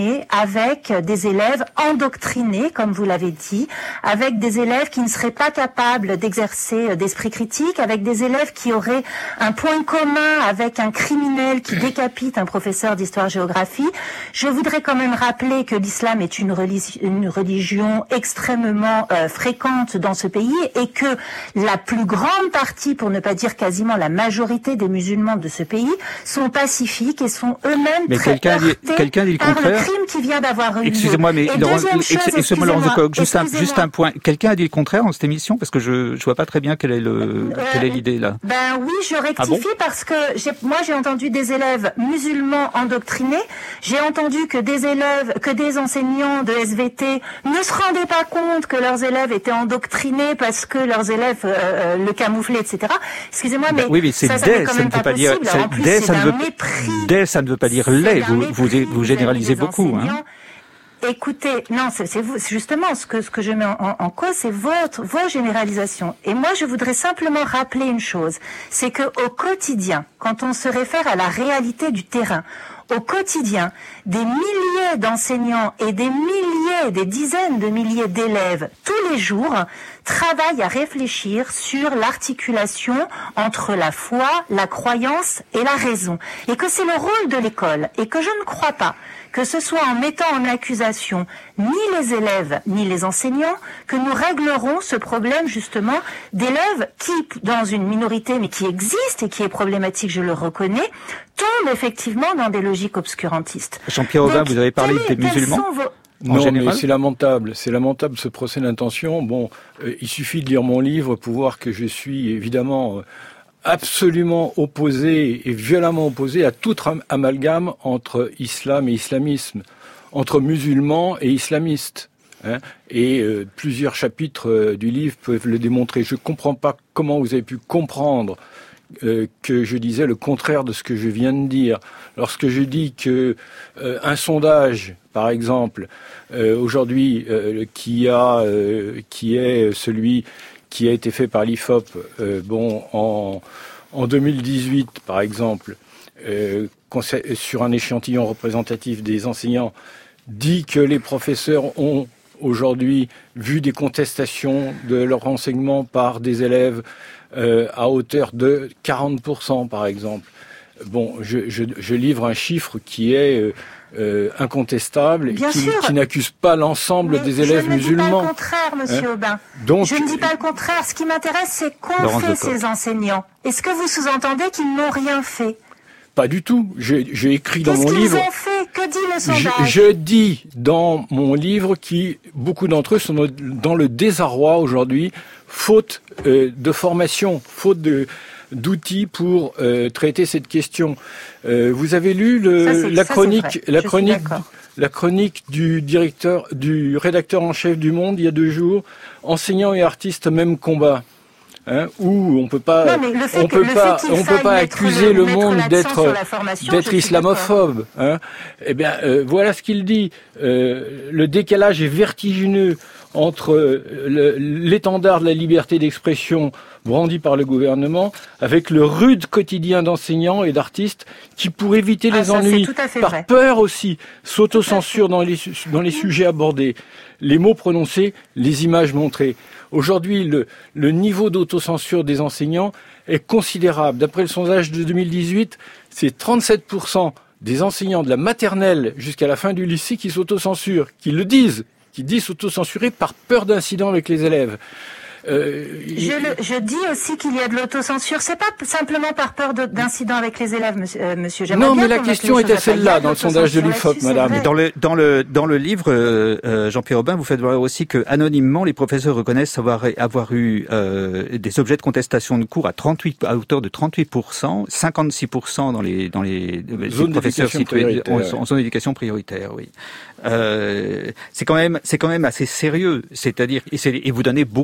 Speaker 5: avec des élèves endoctrinés, comme vous l'avez dit, avec des élèves qui ne seraient pas capables d'exercer d'esprit critique, avec des élèves qui auraient un point commun avec un criminel qui décapite un professeur d'histoire-géographie. Je voudrais quand même rappeler que l'islam est une, religi- une religion extrêmement euh, fréquente dans ce pays et que la plus grande partie, pour ne pas dire quasiment la majorité des musulmans de ce pays, sont pacifiques et sont eux-mêmes
Speaker 2: mais
Speaker 5: très
Speaker 2: quelqu'un
Speaker 5: heurtés
Speaker 2: dit, quelqu'un dit le
Speaker 5: par
Speaker 2: contraire.
Speaker 5: le crime qui vient d'avoir eu lieu.
Speaker 2: Excusez-moi, mais
Speaker 5: Et
Speaker 2: Laurent,
Speaker 5: deuxième chose,
Speaker 2: ex- excusez-moi, Laurence de Coq, juste un,
Speaker 5: excusez-moi.
Speaker 2: juste un point. Quelqu'un a dit le contraire dans cette émission parce que je je vois pas très bien quelle est le
Speaker 5: Euh,
Speaker 2: quelle est l'idée là.
Speaker 5: Ben oui, je rectifie
Speaker 2: Ah bon
Speaker 5: parce que j'ai, moi j'ai entendu des élèves musulmans endoctrinés. J'ai entendu que des élèves, que des enseignants de S V T ne se rendaient pas compte que leurs élèves étaient endoctrinés parce que leurs élèves euh, euh, le camouflaient, et cetera. Excusez-moi, mais,
Speaker 2: Ben oui, mais c'est
Speaker 5: ça, ça
Speaker 2: des,
Speaker 5: n'est quand
Speaker 2: ça
Speaker 5: même
Speaker 2: ne
Speaker 5: pas
Speaker 2: veut pas
Speaker 5: possible.
Speaker 2: dire
Speaker 5: Alors, en plus,
Speaker 2: des,
Speaker 5: c'est
Speaker 2: ça ne
Speaker 5: d'un
Speaker 2: veut
Speaker 5: mépris.
Speaker 2: des, ça ne veut pas dire
Speaker 5: C'est
Speaker 2: les.
Speaker 5: d'un
Speaker 2: Vous
Speaker 5: mépris
Speaker 2: vous vous
Speaker 5: vis-à-vis
Speaker 2: généralisez
Speaker 5: des
Speaker 2: beaucoup, hein.
Speaker 5: enseignants. Écoutez, non, c'est, c'est, vous, c'est justement ce que ce que je mets en, en cause, c'est votre vos généralisations. Et moi, je voudrais simplement rappeler une chose, c'est que au quotidien, quand on se réfère à la réalité du terrain, au quotidien, des milliers d'enseignants et des milliers, des dizaines de milliers d'élèves tous les jours travaillent à réfléchir sur l'articulation entre la foi, la croyance et la raison. Et que c'est le rôle de l'école. Et que je ne crois pas que ce soit en mettant en accusation ni les élèves ni les enseignants que nous réglerons ce problème justement d'élèves qui, dans une minorité mais qui existe et qui est problématique, je le reconnais, tombent effectivement dans des logiques obscurantistes.
Speaker 2: Jean-Pierre Aubin,
Speaker 5: Donc,
Speaker 2: vous avez parlé
Speaker 5: quels-
Speaker 2: des musulmans.
Speaker 5: quels sont vos-
Speaker 2: En
Speaker 3: Non,
Speaker 2: général.
Speaker 3: mais c'est lamentable. C'est lamentable ce procès d'intention. Bon, euh, il suffit de lire mon livre pour voir que je suis évidemment euh, absolument opposé et violemment opposé à tout am- amalgame entre islam et islamisme, entre musulmans et islamistes. Hein, et euh, plusieurs chapitres euh, du livre peuvent le démontrer. Je ne comprends pas comment vous avez pu comprendre euh, que je disais le contraire de ce que je viens de dire. Lorsque je dis que euh, un sondage, par exemple, euh, aujourd'hui, euh, qui a, euh, qui est celui qui a été fait par l'I F O P, euh, bon, en, en deux mille dix-huit, par exemple, euh, sur un échantillon représentatif des enseignants, dit que les professeurs ont aujourd'hui vu des contestations de leur enseignement par des élèves euh, à hauteur de quarante pour cent, par exemple. Bon, je, je, je livre un chiffre qui est euh, euh, incontestable et
Speaker 5: Bien
Speaker 3: qui,
Speaker 5: sûr.
Speaker 3: qui n'accuse pas l'ensemble
Speaker 5: Mais
Speaker 3: des élèves
Speaker 5: je ne dis pas
Speaker 3: musulmans.
Speaker 5: le contraire, monsieur
Speaker 3: Hein
Speaker 5: Aubin.
Speaker 3: Donc,
Speaker 5: Je ne dis pas le contraire. Ce qui m'intéresse, c'est qu'ont
Speaker 2: Laurence
Speaker 5: fait
Speaker 2: de Coq.
Speaker 5: ces enseignants. Est-ce que vous sous-entendez qu'ils n'ont rien fait?
Speaker 3: pas du tout. J'ai j'ai écrit dans
Speaker 5: Qu'est-ce
Speaker 3: mon
Speaker 5: qu'ils
Speaker 3: livre.
Speaker 5: ont fait? Que dit le
Speaker 3: Je,
Speaker 5: sondage?
Speaker 3: je dis dans mon livre qui beaucoup d'entre eux sont dans le désarroi aujourd'hui, faute euh, de formation, faute de d'outils pour euh, traiter cette question. Euh, vous avez lu le,
Speaker 5: Ça, c'est-
Speaker 3: la
Speaker 5: ça, c'est
Speaker 3: chronique,
Speaker 5: vrai.
Speaker 3: la
Speaker 5: Je suis
Speaker 3: chronique,
Speaker 5: d'accord.
Speaker 3: la chronique du directeur, du rédacteur en chef du Monde il y a deux jours, enseignants et artistes même combat. Hein, où on peut pas,
Speaker 5: Non, mais le fait
Speaker 3: on
Speaker 5: que-
Speaker 3: peut
Speaker 5: le fait
Speaker 3: pas,
Speaker 5: qu'il
Speaker 3: on peut
Speaker 5: faille
Speaker 3: pas
Speaker 5: mettre
Speaker 3: accuser
Speaker 5: le-
Speaker 3: le
Speaker 5: mettre
Speaker 3: monde
Speaker 5: l'accent
Speaker 3: d'être
Speaker 5: sur la formation,
Speaker 3: d'être
Speaker 5: je suis
Speaker 3: islamophobe. Hein. Eh bien, euh, voilà ce qu'il dit. Euh, le décalage est vertigineux entre euh, le- l'étendard de la liberté d'expression brandi par le gouvernement avec le rude quotidien d'enseignants et d'artistes qui, pour éviter
Speaker 5: Ah,
Speaker 3: les
Speaker 5: ça, c'est
Speaker 3: ennuis,
Speaker 5: tout à fait
Speaker 3: par
Speaker 5: vrai.
Speaker 3: peur aussi, s'autocensurent dans les, su- dans les sujets abordés, les mots prononcés, les images montrées. Aujourd'hui, le, le niveau d'autocensure des enseignants est considérable. D'après le sondage de deux mille dix-huit, c'est trente-sept pour cent des enseignants de la maternelle jusqu'à la fin du lycée qui s'autocensurent, qui le disent, qui disent s'autocensurer par peur d'incidents avec les élèves. Euh,
Speaker 5: Je, le- je dis aussi qu'il y a de l'autocensure. C'est pas simplement par peur de- d'incidents avec les élèves, monsieur. Euh, monsieur. J'aimerais
Speaker 3: Non,
Speaker 5: bien
Speaker 3: mais la
Speaker 5: qu'on mette
Speaker 3: question
Speaker 5: les
Speaker 3: était
Speaker 5: choses à plat.
Speaker 3: celle-là
Speaker 5: Il y a
Speaker 3: dans le
Speaker 5: l'autocensure
Speaker 3: sondage de l'I F O P,
Speaker 5: là-dessus, c'est
Speaker 3: madame.
Speaker 5: vrai.
Speaker 2: Dans le dans le dans le livre, euh, euh, Jean-Pierre Aubin, vous faites voir aussi que anonymement, les professeurs reconnaissent avoir avoir eu euh, des objets de contestation de cours à trente-huit à hauteur de trente-huit pour cent, cinquante-six pour cent dans les dans les, les
Speaker 3: Zone
Speaker 2: professeurs
Speaker 3: d'éducation
Speaker 2: situés en,
Speaker 3: prioritaire.
Speaker 2: en zone d'éducation prioritaire. Oui, euh, c'est quand même c'est quand même assez sérieux. C'est-à-dire et, c'est- et vous donnez beaucoup d'exemples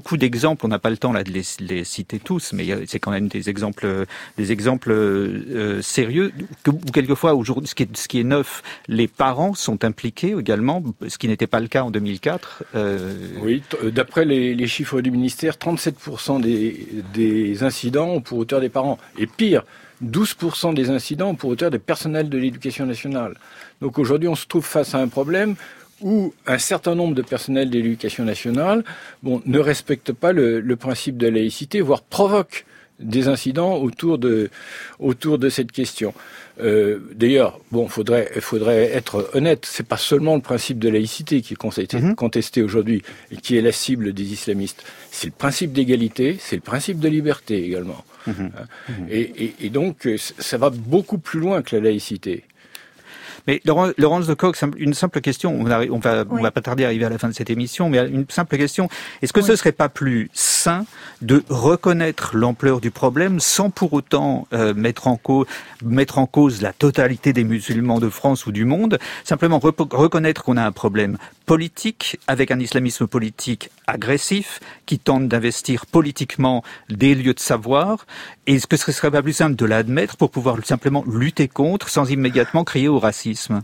Speaker 2: exemples, on n'a pas le temps là de les, les citer tous, mais c'est quand même des exemples, des exemples euh, sérieux. Que, quelquefois, aujourd'hui, ce qui est, ce qui est neuf, les parents sont impliqués également, ce qui n'était pas le cas en deux mille quatre. Euh...
Speaker 3: Oui, d'après les, les chiffres du ministère, trente-sept pour cent des, des incidents ont pour auteur des parents. Et pire, douze pour cent des incidents ont pour auteur des personnels de l'éducation nationale. Donc aujourd'hui, on se trouve face à un problème où un certain nombre de personnels de l'éducation nationale bon, ne respectent pas le, le principe de laïcité, voire provoquent des incidents autour de, autour de cette question. Euh, d'ailleurs, bon, faudrait, faudrait être honnête, c'est pas seulement le principe de laïcité qui est contesté, mmh. contesté aujourd'hui et qui est la cible des islamistes. C'est le principe d'égalité, c'est le principe de liberté également. Mmh. Hein mmh. Et, et, et donc, ça va beaucoup plus loin que la laïcité.
Speaker 2: Mais Laurence de Coq, une simple question, on, arrive, on va, oui. on va pas tarder à arriver à la fin de cette émission, mais une simple question. Est-ce que oui. ce serait pas plus sain de reconnaître l'ampleur du problème sans pour autant euh, mettre en cause, mettre en cause la totalité des musulmans de France ou du monde, simplement rep- reconnaître qu'on a un problème politique avec un islamisme politique agressif qui tente d'investir politiquement des lieux de savoir. Et est-ce que ce serait pas plus simple de l'admettre pour pouvoir simplement lutter contre sans immédiatement crier au racisme?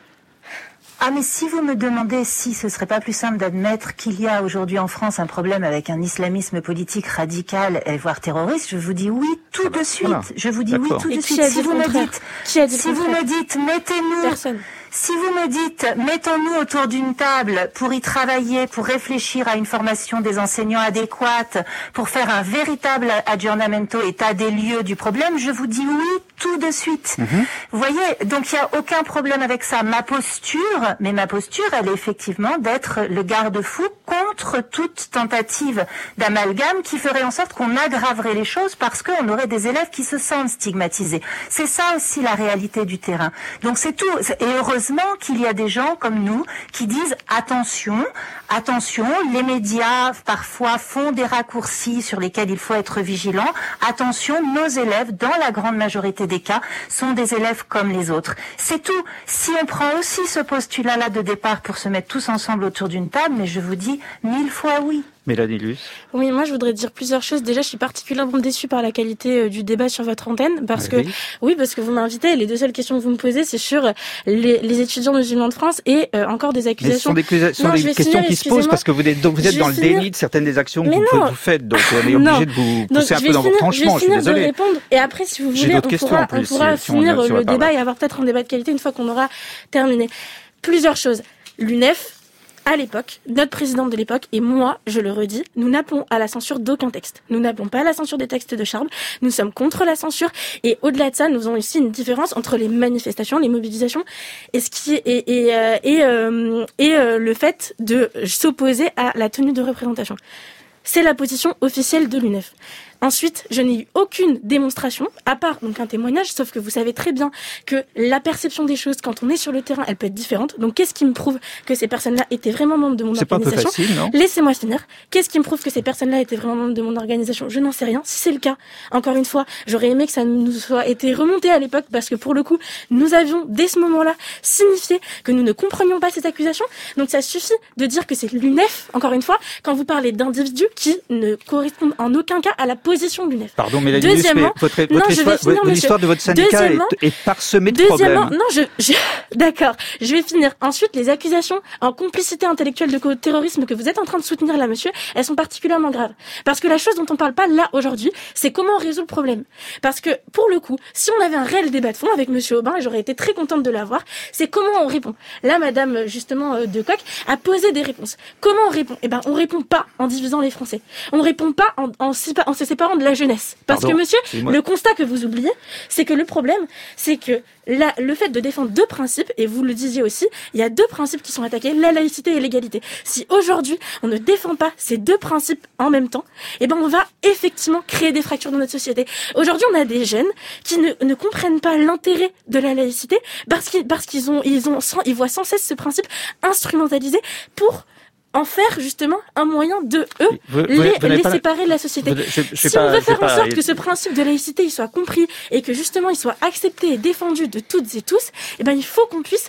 Speaker 5: Ah, mais si vous me demandez si ce serait pas plus simple d'admettre qu'il y a aujourd'hui en France un problème avec un islamisme politique radical et voire terroriste, je vous dis oui tout ah bah, de suite. Voilà. Je vous dis D'accord. oui tout et de suite. Si vous me dites, si vous me dites, mettez-nous. Personne. Si vous me dites, mettons-nous autour d'une table pour y travailler, pour réfléchir à une formation des enseignants adéquate, pour faire un véritable aggiornamento, état des lieux du problème, je vous dis oui tout de suite. Mm-hmm. Vous voyez, donc il n'y a aucun problème avec ça. Ma posture, mais ma posture, elle est effectivement d'être le garde-fou contre toute tentative d'amalgame qui ferait en sorte qu'on aggraverait les choses parce qu'on aurait des élèves qui se sentent stigmatisés. C'est ça aussi la réalité du terrain. Donc c'est tout. Et heureusement qu'il y a des gens comme nous qui disent attention, attention, les médias parfois font des raccourcis sur lesquels il faut être vigilant. Attention, nos élèves, dans la grande majorité des cas, sont des élèves comme les autres. C'est tout. Si on prend aussi ce postulat-là de départ pour se mettre tous ensemble autour d'une table, mais je vous dis mille fois oui.
Speaker 2: Mélanie Luce.
Speaker 4: Oui, moi je voudrais dire plusieurs choses. Déjà, je suis particulièrement déçue par la qualité euh, du débat sur votre antenne, parce oui. que oui, parce que vous m'invitez. Et les deux seules questions que vous me posez, c'est sur les, les étudiants musulmans de France et euh, encore des accusations.
Speaker 2: Mais ce sont des, sont non, des questions finir, qui se posent parce que vous êtes, donc vous êtes dans le finir. déni de certaines des actions que vous, vous faites. Donc on est obligé de vous pousser un peu dans votre tranchement. Je suis désolée.
Speaker 4: Je vais finir de répondre. Et après, si vous voulez, on pourra, on pourra si, finir si on le débat et avoir peut-être un débat de qualité une fois qu'on aura terminé. Plusieurs choses. L'U N E F. À l'époque, notre présidente de l'époque, et moi, je le redis, nous n'appelons à la censure d'aucun texte. Nous n'appelons pas à la censure des textes de Charles. Nous sommes contre la censure. Et au-delà de ça, nous avons ici une différence entre les manifestations, les mobilisations, et ce qui est, et, et, euh, et, euh, et euh, le fait de s'opposer à la tenue de représentation. C'est la position officielle de l'U N E F. Ensuite, je n'ai eu aucune démonstration, à part donc un témoignage, sauf que vous savez très bien que la perception des choses, quand on est sur le terrain, elle peut être différente. Donc, qu'est-ce qui me prouve que ces personnes-là étaient vraiment membres de mon
Speaker 2: C'est
Speaker 4: organisation ?
Speaker 2: C'est pas un peu facile, non ?
Speaker 4: Laissez-moi finir. Qu'est-ce qui me prouve que ces personnes-là étaient vraiment membres de mon organisation ? Je n'en sais rien. Si c'est le cas, encore une fois, j'aurais aimé que ça nous soit été remonté à l'époque, parce que pour le coup, nous avions, dès ce moment-là, signifié que nous ne comprenions pas ces accusations. Donc, ça suffit de dire que c'est l'U N E F, encore une fois, quand vous parlez d'individus qui ne correspondent en aucun cas à la position de l'U N E F.
Speaker 2: Pardon, Mélanie Luce, mais votre, votre, non, histoire, finir, votre histoire de votre syndicat est, est parsemée de
Speaker 4: deuxièmement,
Speaker 2: problèmes.
Speaker 4: Non, je, je, d'accord, je vais finir. Ensuite, les accusations en complicité intellectuelle de terrorisme que vous êtes en train de soutenir là, monsieur, elles sont particulièrement graves. Parce que la chose dont on parle pas là aujourd'hui, c'est comment on résout le problème. Parce que, pour le coup, si on avait un réel débat de fond avec monsieur Aubin, et j'aurais été très contente de l'avoir, c'est comment on répond. Là, madame, justement, de Coq a posé des réponses. Comment on répond? Eh ben, on répond pas en divisant les Français. On répond pas en, en, en se séparant de la jeunesse. Parce Pardon, que monsieur, le constat que vous oubliez, c'est que le problème, c'est que la, le fait de défendre deux principes, et vous le disiez aussi, il y a deux principes qui sont attaqués, la laïcité et l'égalité. Si aujourd'hui, on ne défend pas ces deux principes en même temps, eh ben, on va effectivement créer des fractures dans notre société. Aujourd'hui, on a des jeunes qui ne, ne comprennent pas l'intérêt de la laïcité parce qu'ils, parce qu'ils ont, ils ont, ils voient sans cesse ce principe instrumentalisé pour en faire justement un moyen de eux vous, les, vous les séparer de la société. Vous, je, je si pas, on veut faire en sorte que ce principe de laïcité il soit compris et que justement il soit accepté et défendu de toutes et tous, eh ben il faut qu'on puisse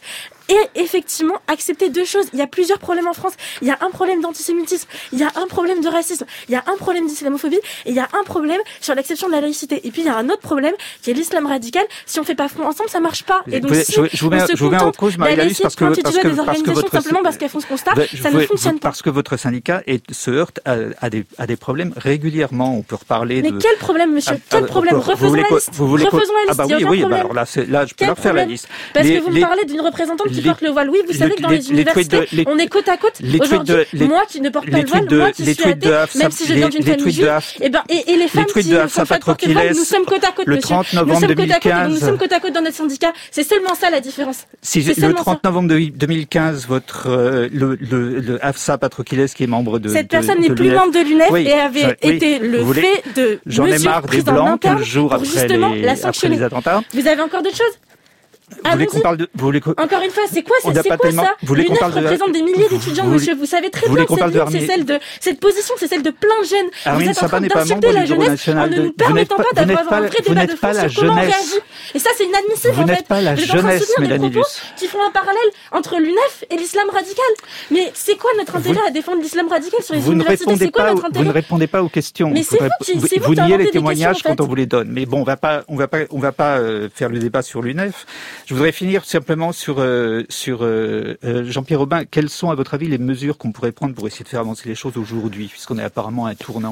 Speaker 4: et effectivement accepter deux choses. Il y a plusieurs problèmes en France. Il y a un problème d'antisémitisme, il y a un problème de racisme, il y a un problème d'islamophobie et il y a un problème sur l'acceptation de la laïcité. Et puis il y a un autre problème qui est l'islam radical. Si on fait pas front ensemble, ça marche pas. Et donc
Speaker 2: vous,
Speaker 4: si
Speaker 2: je, je vous mets,
Speaker 4: on se
Speaker 2: je vous mets en
Speaker 4: contente
Speaker 2: cause, Marie-Alice, parce que,
Speaker 4: pointer
Speaker 2: parce
Speaker 4: du doigt
Speaker 2: que,
Speaker 4: des
Speaker 2: parce que
Speaker 4: organisations
Speaker 2: votre,
Speaker 4: simplement parce qu'elles font ce constat,
Speaker 2: ben,
Speaker 4: ça
Speaker 2: vous,
Speaker 4: ne fonctionne
Speaker 2: vous,
Speaker 4: pas.
Speaker 2: Parce que votre syndicat est, se heurte à, à, des, à des problèmes régulièrement. On peut reparler
Speaker 4: Mais
Speaker 2: de...
Speaker 4: quel problème, monsieur?
Speaker 2: Ah,
Speaker 4: Quel
Speaker 2: ah,
Speaker 4: problème?
Speaker 2: vous
Speaker 4: Refaisons
Speaker 2: voulez,
Speaker 4: la liste.
Speaker 2: vous voulez,
Speaker 4: Refaisons la liste.
Speaker 2: Ah bah
Speaker 4: il y a
Speaker 2: oui,
Speaker 4: aucun
Speaker 2: oui,
Speaker 4: problème.
Speaker 2: bah alors là, c'est, là, je peux
Speaker 4: Quel
Speaker 2: leur faire la
Speaker 4: problème?
Speaker 2: liste.
Speaker 4: Parce
Speaker 2: les,
Speaker 4: que vous
Speaker 2: les,
Speaker 4: me parlez d'une représentante qui
Speaker 2: les,
Speaker 4: porte le voile. Oui, vous savez que dans les, les universités,
Speaker 2: de, les,
Speaker 4: on est côte à côte.
Speaker 2: Les
Speaker 4: Aujourd'hui,
Speaker 2: de, les,
Speaker 4: moi qui ne porte pas
Speaker 2: les
Speaker 4: le voile,
Speaker 2: de,
Speaker 4: moi qui
Speaker 2: les
Speaker 4: suis athée,
Speaker 2: Hafsa,
Speaker 4: même si je viens d'une famille juive, et ben, et, et les femmes qui ne font pas de porter le voile, nous sommes côte à côte,
Speaker 2: le
Speaker 4: monsieur.
Speaker 2: trente
Speaker 4: Nous
Speaker 2: novembre
Speaker 4: sommes
Speaker 2: deux
Speaker 4: côte
Speaker 2: mille
Speaker 4: à côte, et donc nous
Speaker 2: quinze.
Speaker 4: sommes côte à côte dans notre syndicat. C'est seulement ça la différence.
Speaker 2: Si le trente novembre deux mille quinze, votre, euh, le, le, le Hafsa Patrokles, qui est membre de,
Speaker 4: cette
Speaker 2: de,
Speaker 4: personne n'est
Speaker 2: de
Speaker 4: plus membre de l'U N E F
Speaker 2: oui,
Speaker 4: et avait
Speaker 2: oui,
Speaker 4: été le
Speaker 2: voulez,
Speaker 4: fait de
Speaker 2: j'en ai marre des blancs quinze jours après les, après les attentats.
Speaker 4: Vous avez encore d'autres choses?
Speaker 2: Vous voulez qu'on parle de, vous voulez qu'on...
Speaker 4: Encore une fois, c'est quoi, c'est, c'est quoi
Speaker 2: tellement...
Speaker 4: ça?
Speaker 2: L'U N E F
Speaker 4: représente de... des milliers d'étudiants,
Speaker 2: vous...
Speaker 4: monsieur. Vous savez très
Speaker 2: vous
Speaker 4: bien que cette,
Speaker 2: ligne,
Speaker 4: c'est celle de, cette position, c'est celle de plein de jeunes.
Speaker 2: Armin
Speaker 4: vous êtes en train
Speaker 2: Sabah
Speaker 4: d'insulter la jeunesse en ne nous permettant pas d'avoir un vrai débat de fond sur comment on réagit. Et ça, c'est inadmissible,
Speaker 2: vous
Speaker 4: en fait.
Speaker 2: N'êtes pas la
Speaker 4: vous êtes
Speaker 2: jeunesse,
Speaker 4: en train de soutenir
Speaker 2: Mélanie
Speaker 4: des propos qui font un parallèle entre l'U N E F et l'islam radical. Mais c'est quoi notre intérêt vous... à défendre l'islam radical sur les
Speaker 2: vous
Speaker 4: universités? C'est quoi
Speaker 2: pas,
Speaker 4: notre intérêt?
Speaker 2: Vous ne répondez pas aux questions.
Speaker 4: Mais c'est vous qui, c'est
Speaker 2: vous niez les témoignages
Speaker 4: questions, en fait.
Speaker 2: quand on vous les donne. Mais bon, on va pas, on va pas, on va pas euh, faire le débat sur l'U N E F. Je voudrais finir simplement sur euh, sur euh, Jean-Pierre Aubin. Quelles sont, à votre avis, les mesures qu'on pourrait prendre pour essayer de faire avancer les choses aujourd'hui, puisqu'on est apparemment à un tournant?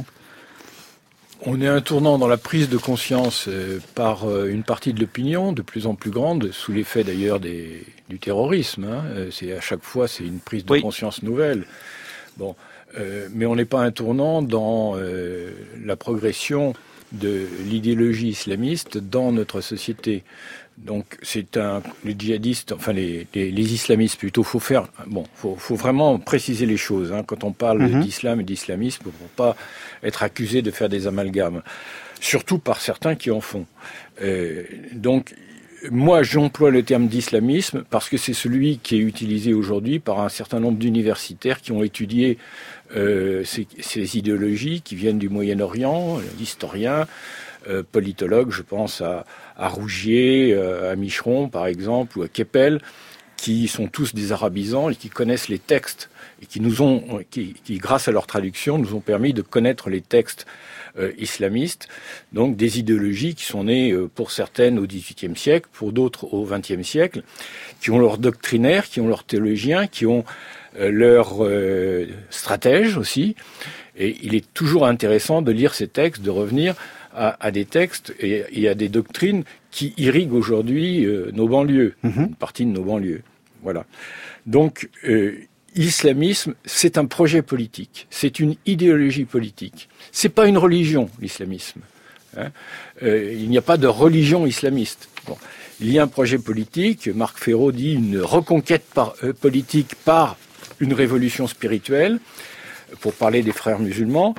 Speaker 3: On est à un tournant dans la prise de conscience euh, par euh, une partie de l'opinion, de plus en plus grande, sous l'effet d'ailleurs des, du terrorisme. Hein. C'est à chaque fois, c'est une prise de oui. conscience nouvelle. Bon, euh, mais on n'est pas à un tournant dans euh, la progression de l'idéologie islamiste dans notre société. Donc c'est un les djihadistes, enfin les, les, les islamistes plutôt. Faut faire bon, faut, faut vraiment préciser les choses hein, quand on parle mm-hmm. d'islam et d'islamisme pour pas être accusé de faire des amalgames, surtout par certains qui en font. Euh, donc moi j'emploie le terme d'islamisme parce que c'est celui qui est utilisé aujourd'hui par un certain nombre d'universitaires qui ont étudié euh, ces, ces idéologies qui viennent du Moyen-Orient, d'historiens. Euh, politologues, je pense à, à Rougier, euh, à Micheron par exemple, ou à Keppel, qui sont tous des arabisants et qui connaissent les textes et qui nous ont, qui, qui grâce à leur traduction, nous ont permis de connaître les textes euh, islamistes, donc des idéologies qui sont nées euh, pour certaines au dix-huitième siècle, pour d'autres au vingtième siècle, qui ont leurs doctrinaires, qui ont leurs théologiens, qui ont euh, leurs euh, stratèges aussi. Et il est toujours intéressant de lire ces textes, de revenir à, à des textes et, et à des doctrines qui irriguent aujourd'hui euh, nos banlieues, mmh. une partie de nos banlieues. Voilà. Donc, euh, l'islamisme, c'est un projet politique, c'est une idéologie politique. C'est pas une religion, l'islamisme. Hein. Euh, il n'y a pas de religion islamiste. Bon. Il y a un projet politique, Marc Ferraud dit une reconquête par, euh, politique par une révolution spirituelle, pour parler des frères musulmans.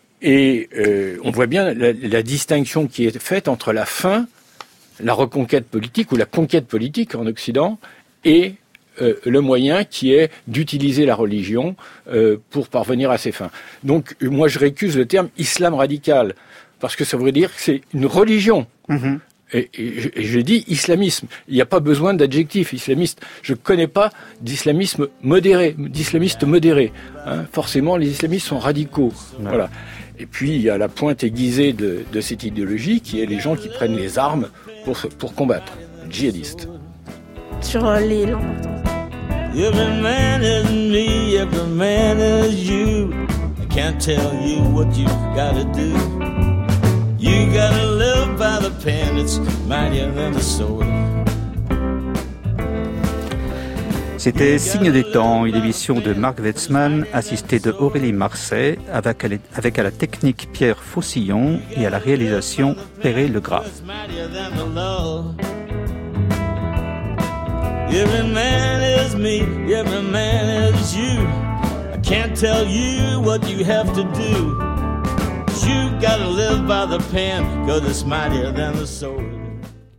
Speaker 3: Et euh, on voit bien la, la distinction qui est faite entre la fin, la reconquête politique ou la conquête politique en Occident et euh, le moyen qui est d'utiliser la religion euh, pour parvenir à ses fins. Donc moi je récuse le terme islam radical parce que ça voudrait dire que c'est une religion. Mmh. Et, et, je, et je dis islamisme. Il n'y a pas besoin d'adjectif islamiste. Je ne connais pas d'islamisme modéré, d'islamiste modéré. Hein. Forcément, les islamistes sont radicaux. Ouais. Voilà. Et puis, il y a la pointe aiguisée de, de cette idéologie qui est les gens qui prennent les armes pour, pour combattre. Djihadistes.
Speaker 4: Sur euh, les l'importance.
Speaker 7: Every man is me, every man is you. I can't tell you what you gotta do. You gotta live by the pen, it's mightier than the sword.
Speaker 2: C'était Signe des temps, une émission de Marc Wetzmann, assisté de Aurélie Marseille, avec, avec à la technique Pierre Faucillon et à la réalisation Perret Legras.
Speaker 7: Every man is me, every man is you. I can't tell you what you have to do. You gotta live by the pen, 'cause it's mightier than the sword.